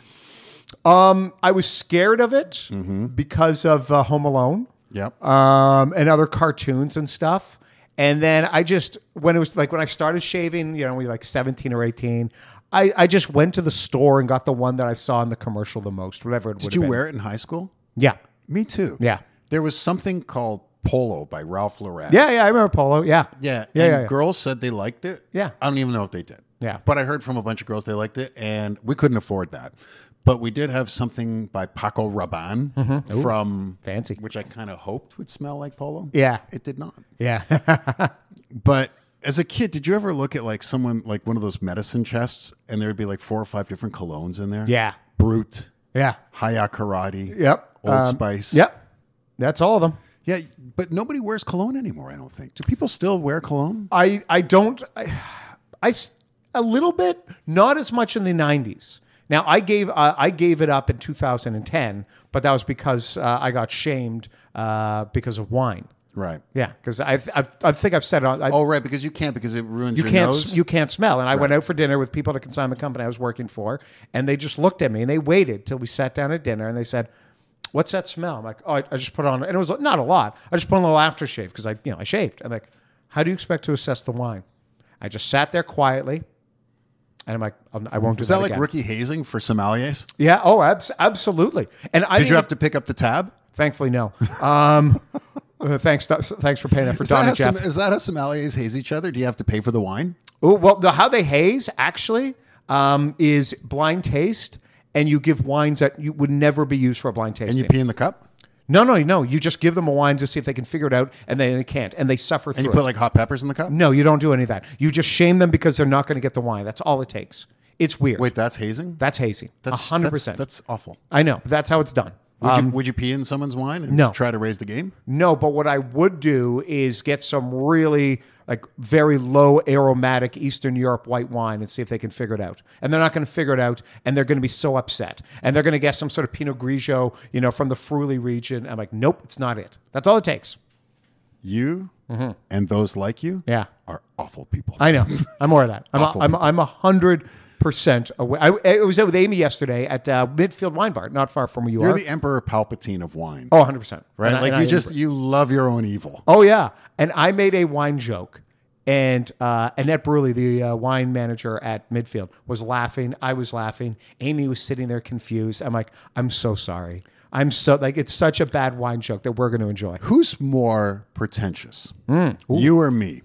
I was scared of it because of Home Alone. Yep. And other cartoons and stuff. And then when I started shaving, we like 17 or 18, I just went to the store and got the one that I saw in the commercial the most, whatever it would have been. Did you wear it in high school? Yeah. Me too. Yeah. There was something called Polo by Ralph Lauren. Yeah, I remember Polo. Yeah. Yeah. Yeah, And girls said they liked it. Yeah. I don't even know if they did. Yeah. But I heard from a bunch of girls they liked it, and we couldn't afford that. But we did have something by Paco Rabanne from... Fancy. Which I kind of hoped would smell like Polo. Yeah. It did not. Yeah. But as a kid, did you ever look at like someone, like one of those medicine chests, and there would be like 4 or 5 different colognes in there? Yeah. Brute. Yeah. Hayat Karate. Yep. Old Spice. Yep. That's all of them. Yeah, but nobody wears cologne anymore, I don't think. Do people still wear cologne? I don't. A little bit, not as much in the 90s. Now, I gave it up in 2010, but that was because I got shamed because of wine. Right. Yeah, because I think I've said it on. Right, because you can't, because it ruins your can't nose. you can't smell. And I went out for dinner with people at a consignment company I was working for, and they just looked at me and they waited till we sat down at dinner, and they said, "What's that smell?" I'm like, "Oh, I just put on," and it was not a lot. I just put on a little aftershave because I shaved. I'm like, "How do you expect to assess the wine?" I just sat there quietly, and I'm like, "I won't do that." Is that like again. rookie hazing for sommeliers? Yeah. Oh, absolutely. And Did you have to pick up the tab? Thankfully, no. Thanks for paying that for Don and Jeff. Is that how sommeliers haze each other? Do you have to pay for the wine? Oh, well, how they haze actually is blind taste, and you give wines that you would never be used for a blind tasting. And you pee in the cup? No. You just give them a wine to see if they can figure it out, and they can't, and they suffer through And you it. put like hot peppers in the cup? No, you don't do any of that. You just shame them because they're not going to get the wine. That's all it takes. It's weird. Wait, that's hazing? That's hazing. 100%. That's awful. I know, but that's how it's done. Would you pee in someone's wine and No. try to raise the game? No, but what I would do is get some really very low aromatic Eastern Europe white wine and see if they can figure it out. And they're not going to figure it out, and they're going to be so upset. And they're going to get some sort of Pinot Grigio, from the Friuli region. I'm like, nope, it's not it. That's all it takes. You and those like you Yeah. are awful people. I know. I'm more of that. Awful I'm 100% away. I was out with Amy yesterday at Midfield Wine Bar, not far from where you You're are. the Emperor Palpatine of wine. Oh, 100%. right? And You love your own evil. Oh, yeah. And I made a wine joke. And Annette Bruley, the wine manager at Midfield, was laughing. I was laughing. Amy was sitting there confused. I'm like, I'm so sorry. It's such a bad wine joke that we're going to enjoy. Who's more pretentious? You or me?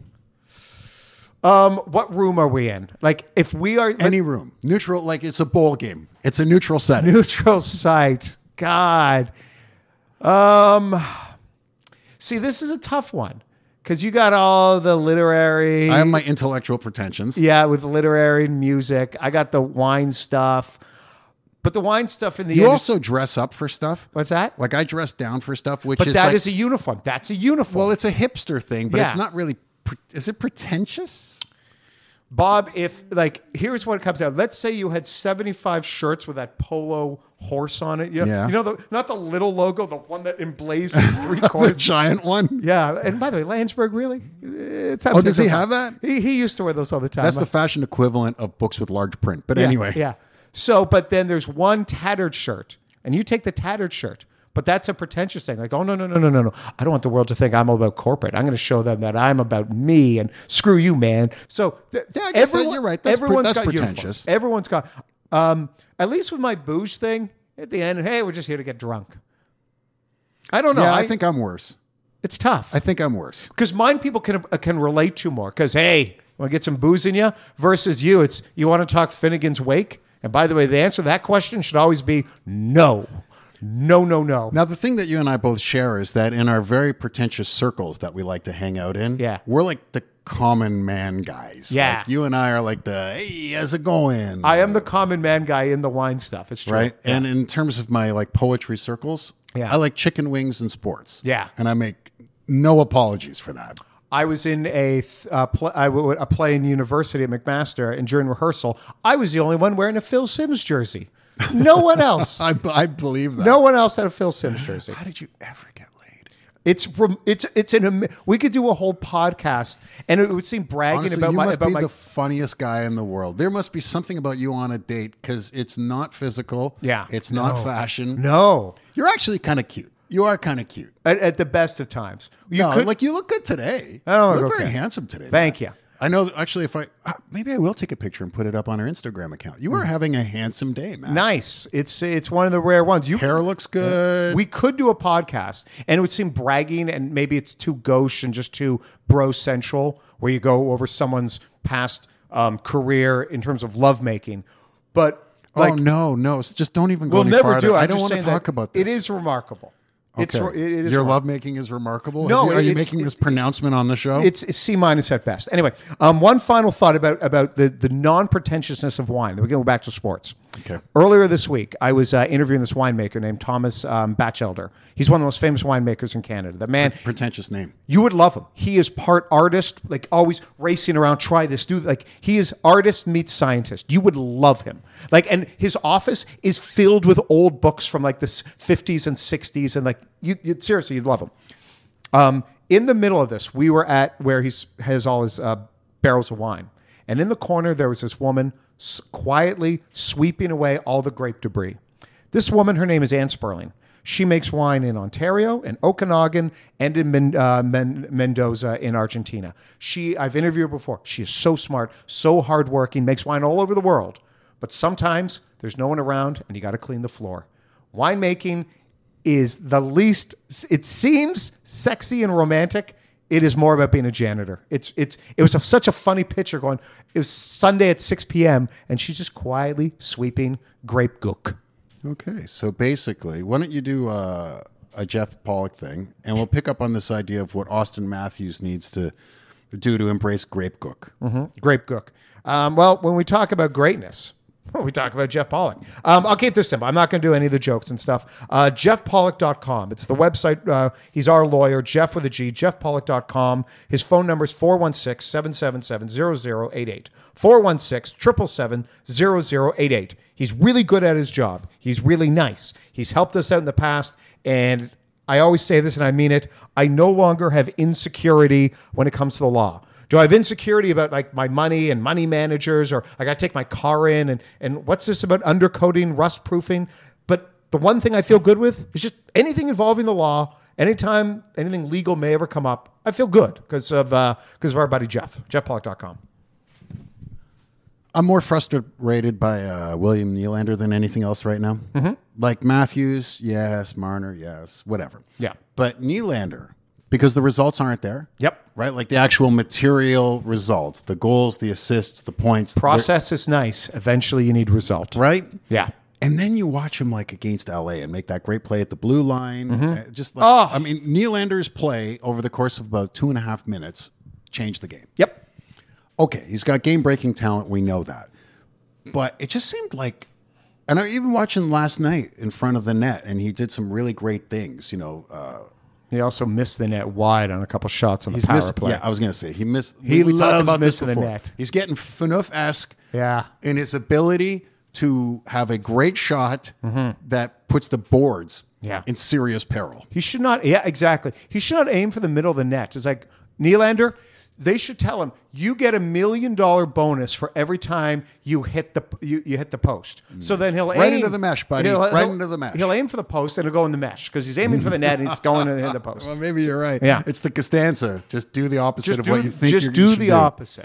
What room are we in? Like, if we are... Any room. Neutral, like it's a bowl game. It's a neutral setting. Neutral site. God. See, this is a tough one. Because you got all the literary. I have my intellectual pretensions. Yeah, with literary and music. I got the wine stuff. But the wine stuff in the You end. also dress up for stuff. What's that? Like I dress down for stuff, which But is that like, is a uniform. That's a uniform. well, it's a hipster thing, but it's Yeah. not really. Is it pretentious? Bob, if like, here's what it comes out. Let's say you had 75 shirts with that polo horse on it. Yeah. You know, not the little logo, the one that emblazoned three The corners. giant one. Yeah. And by the way, Landsberg, really? Oh, does he have that? He used to wear those all the time. That's the fashion equivalent of books with large print. But anyway, Yeah. So, but then there's one tattered shirt, and you take the tattered shirt. But that's a pretentious thing. Like, oh, no. I don't want the world to think I'm all about corporate. I'm going to show them that I'm about me and screw you, man. So I guess you're right. That's everyone's got pretentious. uniforms. Everyone's got, at least with my booze thing, at the end, hey, we're just here to get drunk. I don't know. Yeah, I think I'm worse. it's tough. I think I'm worse. Because mine people can relate to more. Because, hey, want to get some booze in you? Versus you, it's you want to talk Finnegan's Wake? And by the way, the answer to that question should always be no. No. Now, the thing that you and I both share is that in our very pretentious circles that we like to hang out in, Yeah. we're like the common man guys. Yeah. Like you and I are like the, hey, how's it going? I am the common man guy in the wine stuff. It's true. right? Yeah. And in terms of my like poetry circles, Yeah. I like chicken wings and sports. Yeah. And I make no apologies for that. I was in a play in university at McMaster, and during rehearsal, I was the only one wearing a Phil Simms jersey. No one else. I believe that. No one else had a Phil Simms jersey. How did you ever get laid? We could do a whole podcast, and it would seem bragging Honestly, about you my must about be my. the funniest guy in the world. There must be something about you on a date because it's not physical. Yeah. It's not fashion. No, You're actually kind of cute. You are kind of cute. at the best of times. You No, could, like you look good today. Oh, you look okay. very handsome today. Thank you. I know. Actually, if maybe I will take a picture and put it up on our Instagram account. You are having a handsome day, man. Nice. It's one of the rare ones. Hair looks good. We could do a podcast, and it would seem bragging, and maybe it's too gauche and just too bro central, where you go over someone's past career in terms of lovemaking. But like, oh no! Just don't even go we'll any never farther. do it. I I'm don't just want to saying talk that about this. It is remarkable. It is Your remarkable. lovemaking is remarkable. No, are you it's- making this pronouncement on the show? It's C- at best. Anyway, one final thought about the non-pretentiousness of wine. Then we go back to sports. Okay. Earlier this week, I was interviewing this winemaker named Thomas Batchelder. He's one of the most famous winemakers in Canada. The man, pretentious name. you would love him. He is part artist, like always racing around, try this, do like he is artist meets scientist. You would love him. Like, and his office is filled with old books from like the 50s and 60s, and like you seriously, you'd love him. In the middle of this, we were at where he has all his barrels of wine, and in the corner there was this woman quietly sweeping away all the grape debris. This woman, her name is Anne Sperling. She makes wine in Ontario, in Okanagan, and in Mendoza in Argentina. I've interviewed her before. She is so smart, so hardworking, makes wine all over the world. But sometimes there's no one around, and you got to clean the floor. Winemaking is the least. It seems sexy and romantic. It is more about being a janitor. It was such a funny picture going. It was Sunday at 6 p.m. and she's just quietly sweeping grape gook. Okay, so basically, why don't you do a Jeff Pollock thing, and we'll pick up on this idea of what Austin Matthews needs to do to embrace grape gook. Grape gook. Well, when we talk about greatness, we talk about Jeff Pollock. I'll keep this simple. I'm not going to do any of the jokes and stuff. JeffPollock.com. It's the website. He's our lawyer, Jeff with a G, JeffPollock.com. His phone number is 416-777-0088. 416-777-0088. He's really good at his job. He's really nice. He's helped us out in the past, and I always say this, and I mean it. I no longer have insecurity when it comes to the law. Do I have insecurity about like my money and money managers, or I got to take my car in and what's this about undercoating, rust proofing? But the one thing I feel good with is just anything involving the law. Anytime anything legal may ever come up, I feel good because of our buddy Jeff, JeffPollock.com. I'm more frustrated by William Nylander than anything else right now. Mm-hmm. Like Matthews, yes. Marner, yes. Whatever. Yeah. But Nylander, because the results aren't there. Yep. Right? Like the actual material results, the goals, the assists, the points. Process is nice. Eventually, you need result. Right? Yeah. And then you watch him like against LA and make that great play at the blue line. Just like, I mean, Nylander's play over the course of about 2.5 minutes changed the game. Yep. Okay, he's got game-breaking talent. We know that. But it just seemed like, and I even watched him last night in front of the net, and he did some really great things. He also missed the net wide on a couple shots on the power play. Yeah, I was going to say he missed. He we talked loves about this missing the before. net. He's getting Phaneuf-esque Yeah. in his ability to have a great shot that puts the boards in serious peril. He should not. Yeah, exactly. He should not aim for the middle of the net. It's like Nylander. They should tell him you get $1 million bonus for every time you hit the you hit the post. So then he'll aim into the mesh, buddy. Right into the mesh. He'll aim for the post and it'll go in the mesh because he's aiming for the net and he's going into the post. Well, maybe you're right. Yeah. It's the Costanza. Just do the opposite of what you think. Just do the opposite.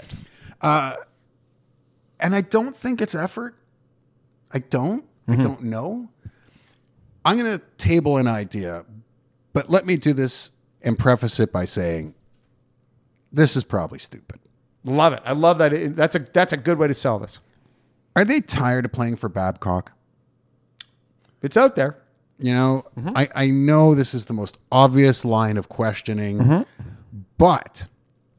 And I don't think it's effort. I don't know. I'm going to table an idea, but let me do this and preface it by saying this is probably stupid. Love it. I love that. That's a good way to sell this. Are they tired of playing for Babcock? It's out there. I know this is the most obvious line of questioning, but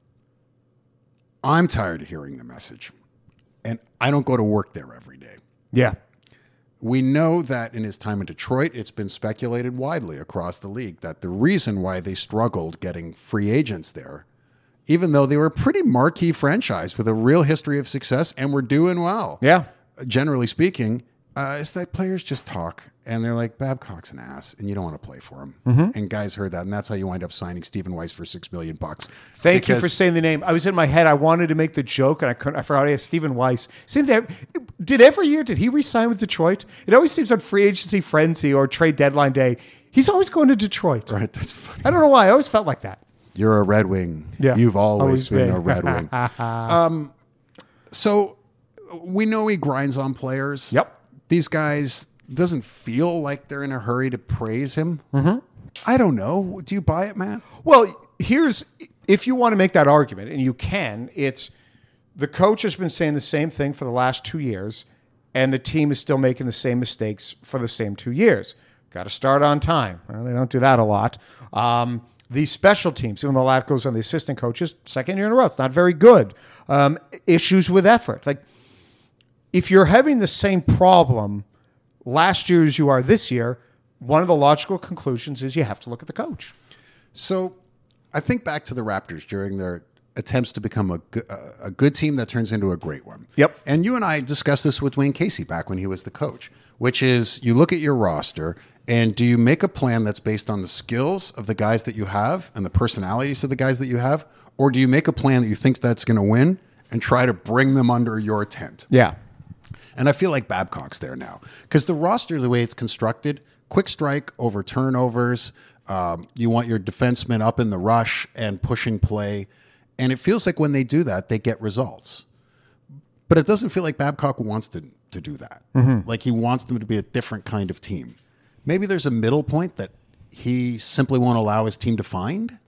I'm tired of hearing the message. And I don't go to work there every day. Yeah. We know that in his time in Detroit, it's been speculated widely across the league that the reason why they struggled getting free agents there, even though they were a pretty marquee franchise with a real history of success and were doing well, generally speaking, is that players just talk and they're like, Babcock's an ass and you don't want to play for him. And guys heard that, and that's how you wind up signing Stephen Weiss for $6 million. Thank you for saying the name. I was in my head. I wanted to make the joke and I couldn't. I forgot. Stephen Weiss. Did he re-sign with Detroit? It always seems on free agency frenzy or trade deadline day, he's always going to Detroit. Right, that's funny. I don't know why. I always felt like that. You're a Red Wing. Yeah. You've always been a Red Wing. So we know he grinds on players. Yep. These guys doesn't feel like they're in a hurry to praise him. I don't know. Do you buy it, Matt? Well, if you want to make that argument, and you can, it's the coach has been saying the same thing for the last 2 years, and the team is still making the same mistakes for the same 2 years. Got to start on time. Well, they don't do that a lot. The special teams, even though that goes on the assistant coaches, second year in a row, it's not very good. Issues with effort. Like, if you're having the same problem last year as you are this year, one of the logical conclusions is you have to look at the coach. So I think back to the Raptors during their attempts to become a good team that turns into a great one. Yep. And you and I discussed this with Wayne Casey back when he was the coach, which is you look at your roster and do you make a plan that's based on the skills of the guys that you have and the personalities of the guys that you have, or do you make a plan that you think that's going to win and try to bring them under your tent? Yeah. And I feel like Babcock's there now because the roster, the way it's constructed, quick strike over turnovers. You want your defensemen up in the rush and pushing play. And it feels like when they do that, they get results. But it doesn't feel like Babcock wants to do that. Like he wants them to be a different kind of team. Maybe there's a middle point that he simply won't allow his team to find.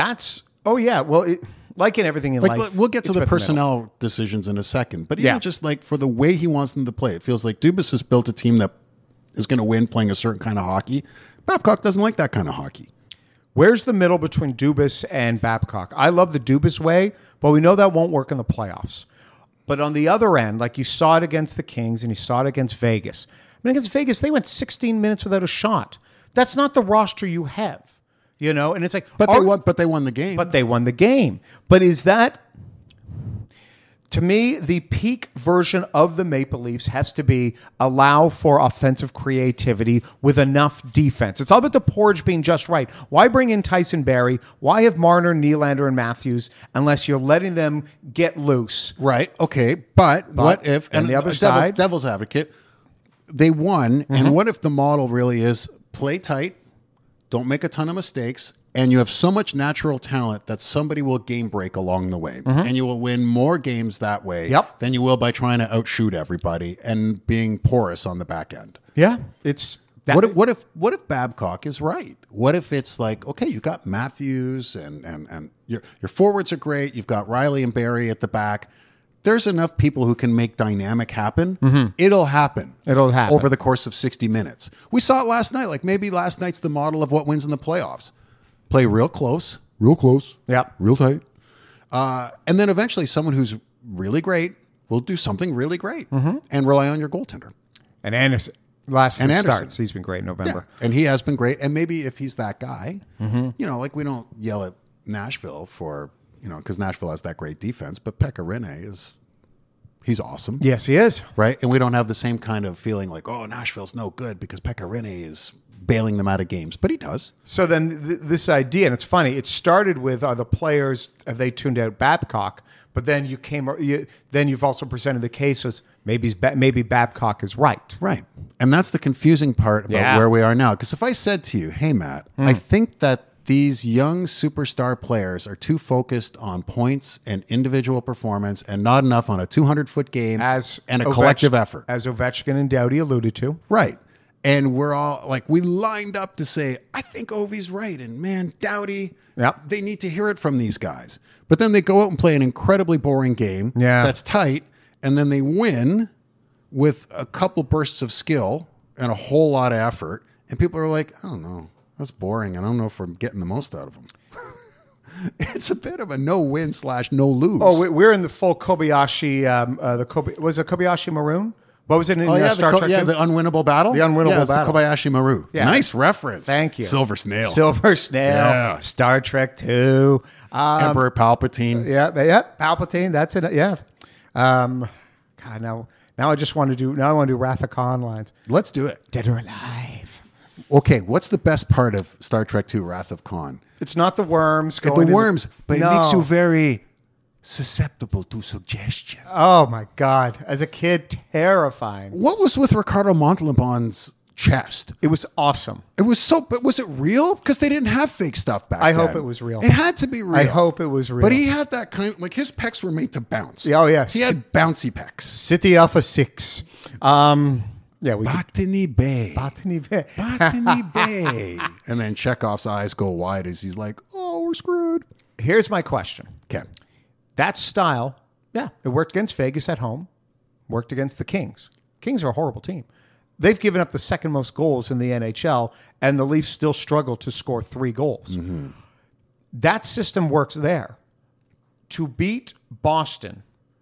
Well, like in everything in life. We'll get to the personnel decisions in a second. But even just like for the way he wants them to play, it feels like Dubas has built a team that is going to win playing a certain kind of hockey. Babcock doesn't like that kind of hockey. Where's the middle between Dubas and Babcock? I love the Dubas way, but we know that won't work in the playoffs. But on the other end, like you saw it against the Kings and you saw it against Vegas. I mean, against Vegas, they went 16 minutes without a shot. That's not the roster you have. And it's like, but they won the game. But they won the game. But is that, to me, the peak version of the Maple Leafs has to be allow for offensive creativity with enough defense. It's all about the porridge being just right. Why bring in Tyson Barrie? Why have Marner, Nylander, and Matthews unless you're letting them get loose? Right. Okay. But what if, and the other side, devil's advocate, they won, and what if the model really is play tight, don't make a ton of mistakes, and you have so much natural talent that somebody will game break along the way, and you will win more games that way than you will by trying to outshoot everybody and being porous on the back end. Yeah, it's that. What if Babcock is right? What if it's like, okay, you've got Matthews and your forwards are great, you've got Riley and Barrie at the back. there's enough people who can make dynamic happen. It'll happen. It'll happen. Over the course of 60 minutes. We saw it last night. Like maybe last night's the model of what wins in the playoffs. Play real close. Yep. Real tight. And then eventually someone who's really great will do something really great and rely on your goaltender. And Anderson. Last And Anderson. starts. He's been great in November. Yeah. And he has been great. And maybe if he's that guy, like we don't yell at Nashville for, because Nashville has that great defense, but Pekka Rinne he's awesome. Yes, he is. Right? And we don't have the same kind of feeling like, oh, Nashville's no good because Pekka Rinne is bailing them out of games. But he does. So then this idea, and it's funny, it started with the players, have they tuned out Babcock? But then you've also presented the case as maybe Babcock is right. Right. And that's the confusing part about where we are now. Because if I said to you, hey, Matt, I think that these young superstar players are too focused on points and individual performance and not enough on a 200-foot game and a collective effort. As Ovechkin and Doughty alluded to. Right. And we're all like, we lined up to say, I think Ovi's right. And man, Doughty, they need to hear it from these guys. But then they go out and play an incredibly boring game that's tight. And then they win with a couple bursts of skill and a whole lot of effort. And people are like, I don't know. That's boring. I don't know if we're getting the most out of them. It's a bit of a no-win / no-lose. Oh, we're in the full Kobayashi. Was it Kobayashi Maroon? What was it in Star Trek? Yeah, the unwinnable battle. The unwinnable battle. The Kobayashi Maru. Yeah. Nice reference. Thank you. Silver Snail. Yeah. Star Trek 2. Emperor Palpatine. Yeah. Palpatine. That's it. Yeah. God, now I just want to do. Now I want to do Wrath of Khan lines. Let's do it. Dead or alive. Okay, what's the best part of Star Trek 2, Wrath of Khan? It's not the worms. But it makes you very susceptible to suggestion. Oh my God! As a kid, terrifying. What was with Ricardo Montalban's chest? It was awesome. It was but was it real? Because they didn't have fake stuff back then. I hope it was real. It had to be real. I hope it was real. But he had that kind like his pecs were made to bounce. Oh yes, he had bouncy pecs. City Alpha 6. Botany Bay. Botany Bay. Botany Bay. And then Chekhov's eyes go wide as he's like, oh, we're screwed. Here's my question. Okay. That style, it worked against Vegas at home, worked against the Kings. Kings are a horrible team. They've given up the second most goals in the NHL, and the Leafs still struggle to score 3 goals. Mm-hmm. That system works there. To beat Boston,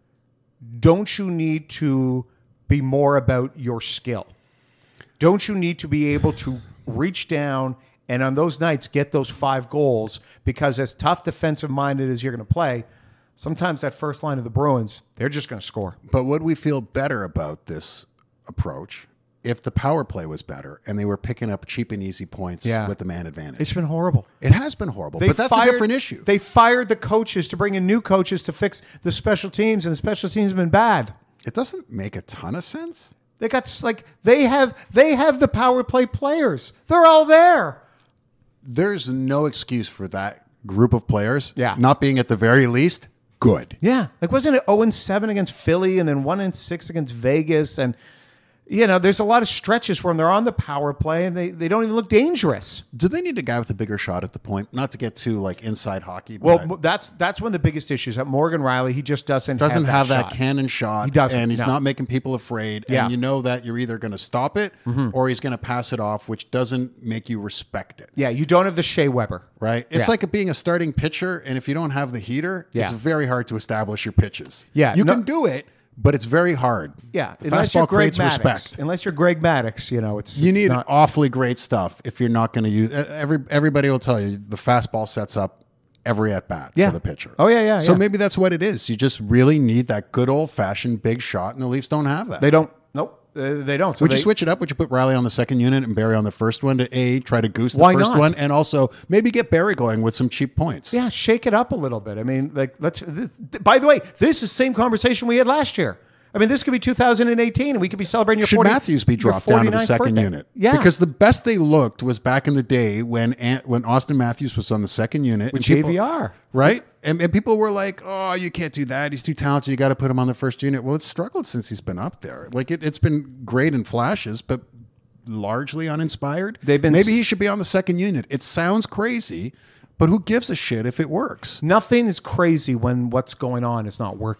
don't you need to be more about your skill? Don't you need to be able to reach down and on those nights get those 5 goals? Because as tough defensive-minded as you're going to play, sometimes that first line of the Bruins, they're just going to score. But would we feel better about this approach if the power play was better and they were picking up cheap and easy points with the man advantage? It's been horrible. It has been horrible, but that's a different issue. They fired the coaches to bring in new coaches to fix the special teams, and the special teams have been bad. It doesn't make a ton of sense. They got they have the power play players. They're all there. There's no excuse for that group of players not being at the very least good. Yeah. Wasn't it 0-7 against Philly and then 1-6 against Vegas? And, there's a lot of stretches when they're on the power play and they don't even look dangerous. Do they need a guy with a bigger shot at the point? Not to get too inside hockey. Well, that's one of the biggest issues. Morgan Riley, he just doesn't have that cannon shot. He doesn't. And he's not making people afraid. Yeah. And you know that you're either going to stop it or he's going to pass it off, which doesn't make you respect it. Yeah, you don't have the Shea Weber. Right? It's like being a starting pitcher, and if you don't have the heater, it's very hard to establish your pitches. Yeah. You can do it, but it's very hard. Yeah. The fastball creates respect. Unless you're Greg Maddux, you need awfully great stuff if you're not going to use everybody will tell you the fastball sets up every at bat for the pitcher. Oh yeah. So maybe that's what it is. You just really need that good old fashioned big shot, and the Leafs don't have that. They don't. Nope. They don't. So Would you switch it up? Would you put Riley on the second unit and Barry on the first one to try to goose the Why first not? one, and also maybe get Barry going with some cheap points? Yeah, shake it up a little bit. I mean, let's. By the way, this is the same conversation we had last year. I mean, this could be 2018, and we could be celebrating your 40th. Should Matthews be dropped down to the second unit? Yeah, because the best they looked was back in the day when Austin Matthews was on the second unit with JVR, right? And people were like, "Oh, you can't do that. He's too talented. You got to put him on the first unit." Well, it's struggled since he's been up there. It's been great in flashes, but largely uninspired. Maybe he should be on the second unit. It sounds crazy, but who gives a shit if it works? Nothing is crazy when what's going on is not working.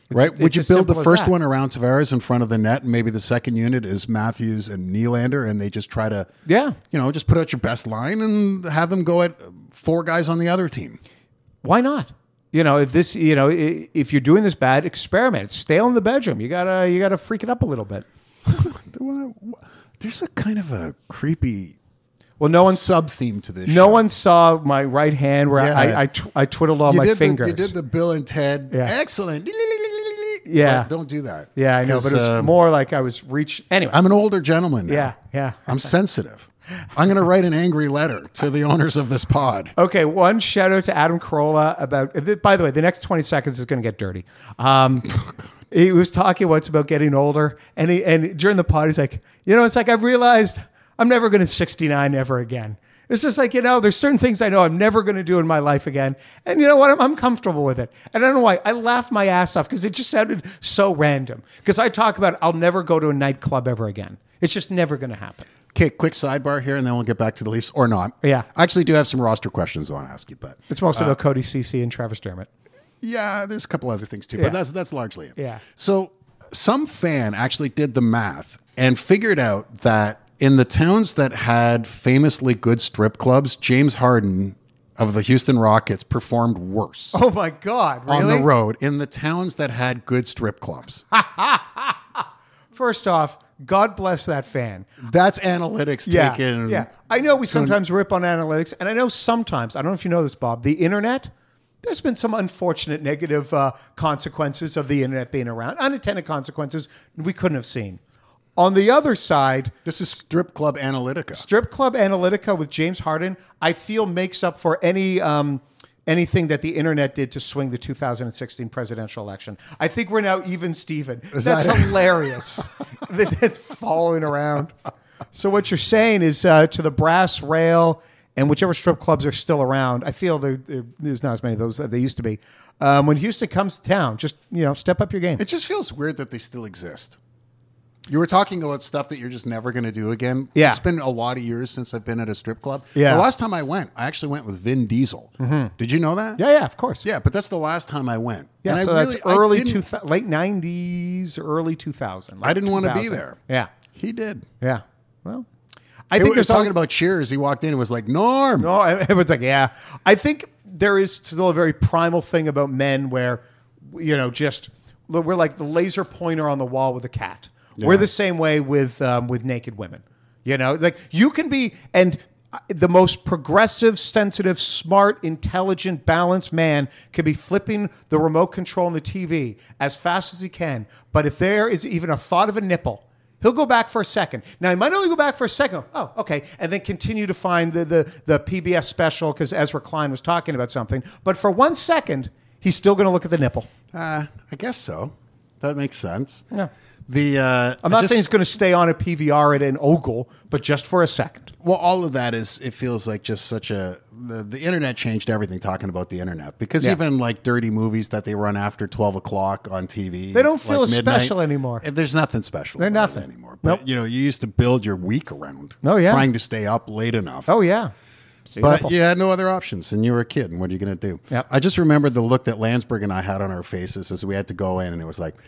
Right? Would you as build the simple as first that. one around Tavares in front of the net, and maybe the second unit is Matthews and Nylander, and they just try to, Yeah. just put out your best line and have them go at 4 guys on the other team. Why not? If you're doing this bad, experiment. Stay in the bedroom. You gotta freak it up a little bit. There's a kind of a creepy Well, no one sub-theme to this show. No one saw my right hand where Yeah. I twiddled all my fingers. You did the Bill and Ted. Yeah. Excellent. Yeah. But don't do that. Yeah, I know, but it was more like I was Anyway, I'm an older gentleman now. yeah. I'm sensitive. I'm going to write an angry letter to the owners of this pod. Okay, one shout out to Adam Carolla about. By the way, the next 20 seconds is going to get dirty. He was talking once about getting older, and during the pod, he's like, it's like I've realized I'm never going to 69 ever again. It's just like, there's certain things I know I'm never going to do in my life again. And you know what? I'm comfortable with it. And I don't know why. I laughed my ass off because it just sounded so random. Because I talk about I'll never go to a nightclub ever again. It's just never going to happen. Okay, quick sidebar here, and then we'll get back to the Leafs, or not. Yeah. I actually do have some roster questions I want to ask you, but It's mostly about Cody Ceci and Travis Dermott. yeah, there's a couple other things too, Yeah. but that's largely it. Yeah. So some fan actually did the math and figured out that in the towns that had famously good strip clubs, James Harden of the Houston Rockets performed worse Oh my God! Really? on the road in the towns that had good strip clubs. First off, God bless that fan. That's analytics taken. Yeah. I know we sometimes rip on analytics, and I know sometimes, I don't know if you know this, Bob, the internet, there's been some unfortunate negative consequences of the internet being around, unintended consequences we couldn't have seen. On the other side, This is strip club analytica. Strip Club Analytica with James Harden, I feel makes up for anything that the internet did to swing the 2016 presidential election. I think we're now even Steven. That's that it? hilarious. That's following around. So what you're saying is to the brass rail and whichever strip clubs are still around, I feel there's not as many of those as there used to be. When Houston comes to town, just step up your game. It just feels weird that they still exist. You were talking about stuff that you're just never going to do again. Yeah. It's been a lot of years since I've been at a strip club. Yeah. The last time I went, I actually went with Vin Diesel. Did you know that? Yeah, of course. Yeah, but that's the last time I went. Yeah, And so I that's late 90s, early 2000. I didn't want to be 2000. there. Yeah. He did. Yeah. Well, I think he was talking about Cheers. He walked in and was like, Norm. No, everyone's like, yeah. I think there is still a very primal thing about men where, just we're like the laser pointer on the wall with a cat. Yeah. We're the same way with naked women. Like you can be the most progressive, sensitive, smart, intelligent, balanced man can be flipping the remote control on the TV as fast as he can. But if there is even a thought of a nipple, he'll go back for a second. Now, he might only go back for a second. Oh, okay. And then continue to find the PBS special because Ezra Klein was talking about something. But for 1 second, he's still going to look at the nipple. I guess so. That makes sense. Yeah. I'm I'm not saying he's going to stay on a PVR at an ogle, but just for a second. Well, all of that it feels like just such the internet changed everything talking about the internet because Yeah. even like dirty movies that they run after 12 o'clock on TV. They don't feel like as midnight, special anymore. There's nothing special. They're about nothing. it anymore. But, you used to build your week around Oh, yeah. trying to stay up late enough. Oh, yeah. See But nipple. you had no other options, and you were a kid, and what are you going to do? Yep. I just remember the look that Landsberg and I had on our faces as we had to go in, and it was like,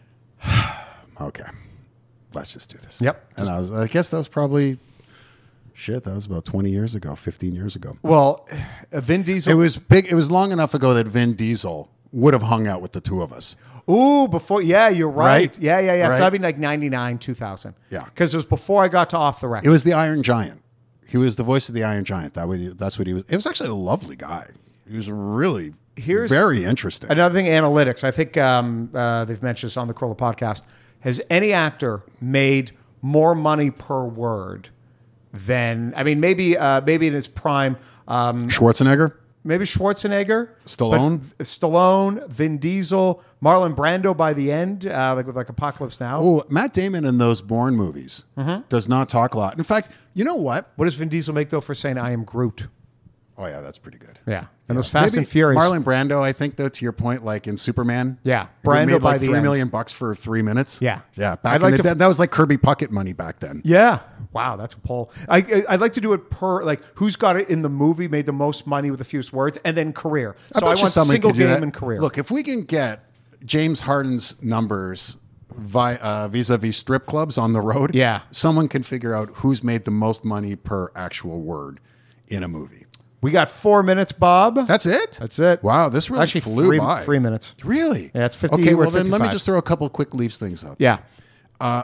okay, let's just do this. Yep. And I guess that was probably, that was about 20 years ago, 15 years ago. Well, Vin Diesel. It was big. It was long enough ago that Vin Diesel would have hung out with the two of us. Ooh, before. Yeah, you're right. Right? Yeah. Right? So that'd be like 99, 2000. Yeah. Because it was before I got to Off the Record. It was the Iron Giant. He was the voice of the Iron Giant. That's what he was. It was actually a lovely guy. He was really very interesting. Another thing, analytics. I think they've mentioned this on the Corolla podcast. Has any actor made more money per word than, maybe in his prime, Schwarzenegger? maybe Schwarzenegger, Stallone? but Stallone, Vin Diesel, Marlon Brando by the end, with Apocalypse Now. Oh, Matt Damon in those Bourne movies does not talk a lot. In fact, you know what? What does Vin Diesel make, though, for saying I am Groot? Oh, yeah, that's pretty good. Yeah. And those Fast Maybe and Furious. Marlon Brando, I think, though, to your point, like in Superman. Yeah, He Brando made by like the $3 end. million for 3 minutes. Yeah. Yeah. I'd Back like in the to- day, that was like Kirby Puckett money back then. Yeah. Wow, that's a poll. I'd like to do it per, like, who's got it in the movie, made the most money with the fewest words, and then career. So I bet you want somebody single could do game that. and career. Look, if we can get James Harden's numbers vis-a-vis strip clubs on the road, Yeah. someone can figure out who's made the most money per actual word in a movie. We got 4 minutes, Bob. That's it? That's it. Wow, this really Actually, flew by. 3 minutes. Really? Yeah, it's 50. Okay, we're well then let me 55. just throw a couple of quick Leafs things out. Yeah. I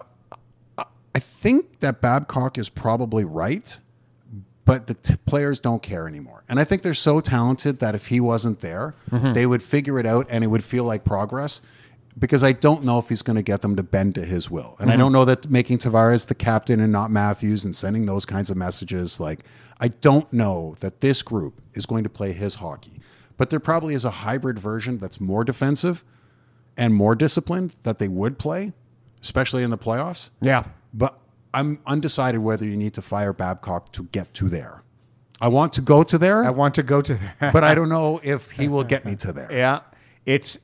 think that Babcock is probably right, but the players don't care anymore. And I think they're so talented that if he wasn't there, they would figure it out and it would feel like progress, because I don't know if he's going to get them to bend to his will. And I don't know that making Tavares the captain and not Matthews and sending those kinds of messages, like, I don't know that this group is going to play his hockey. But there probably is a hybrid version that's more defensive and more disciplined that they would play, especially in the playoffs. Yeah. But I'm undecided whether you need to fire Babcock to get to there. I want to go to there, I want to go to that. but I don't know if he will get me to there. Yeah. It's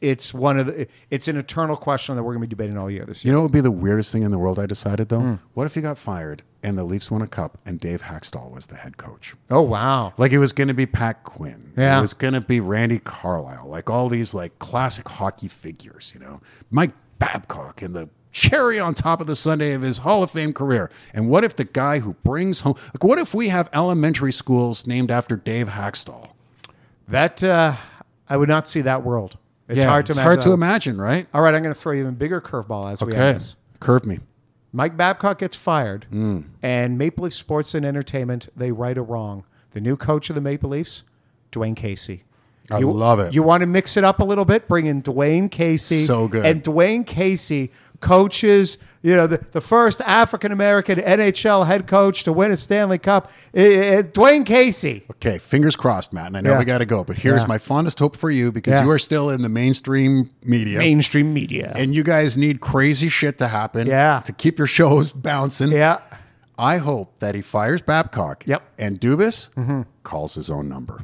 an eternal question that we're going to be debating all year this year. You know what would be the weirdest thing in the world I decided, though? What if he got fired and the Leafs won a cup and Dave Haxtell was the head coach? Oh, wow. Like, it was going to be Pat Quinn. Yeah. It was going to be Randy Carlyle. Like, all these, like, classic hockey figures, you know? Mike Babcock and the cherry on top of the sundae of his Hall of Fame career. And what if the guy who brings home... Like, what if we have elementary schools named after Dave Haxtell? That, I would not see that world. It's hard to it's imagine. hard to imagine, right? All right, I'm going to throw you an even bigger curveball as we have this. Curve me. Mike Babcock gets fired, and Maple Leaf Sports and Entertainment, they right a wrong. The new coach of the Maple Leafs, Dwayne Casey. I love it. You want to mix it up a little bit? Bring in Dwayne Casey. So good. And Dwayne Casey coaches, the first African-American NHL head coach to win a Stanley Cup. Dwayne Casey. Okay, fingers crossed, Matt. And I know Yeah. we got to go, but here's my fondest hope for you, because Yeah. you are still in the mainstream media. Mainstream media. And you guys need crazy shit to happen Yeah. to keep your shows bouncing. Yeah. I hope that he fires Babcock. Yep. And Dubas calls his own number.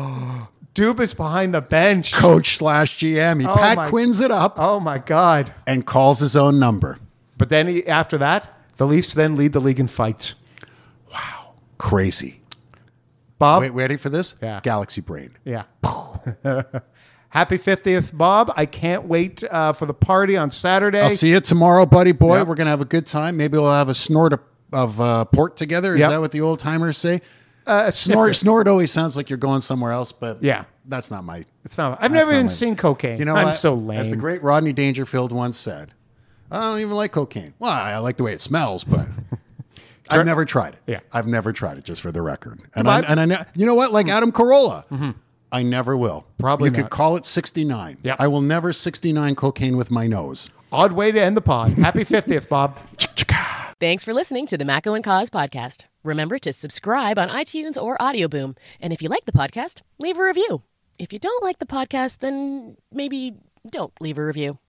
Dubas behind the bench. Coach/GM. He Pat Quins it up Oh, my God. and calls his own number. But then after that, the Leafs then lead the league in fights. Crazy. Bob? Wait, ready for this? Yeah. Galaxy brain. Yeah. Happy 50th, Bob. I can't wait for the party on Saturday. I'll see you tomorrow, buddy boy. Yep. We're going to have a good time. Maybe we'll have a snort of port together. Is Yep. that what the old timers say? Snort. Snort always sounds like you're going somewhere else, but Yeah. that's not my... It's not. I've never not even my- seen cocaine. You know I'm what? so lame. As the great Rodney Dangerfield once said, I don't even like cocaine. Well, I like the way it smells, but I've never tried it. Yeah. I've never tried it, just for the record. And Goodbye. I know, you know what? Like Adam Carolla, I never will. Probably You not. could call it 69. Yep. I will never 69 cocaine with my nose. Odd way to end the pod. Happy 50th, Bob. Thanks for listening to the Macco and Cause podcast. Remember to subscribe on iTunes or Audioboom. And if you like the podcast, leave a review. If you don't like the podcast, then maybe don't leave a review.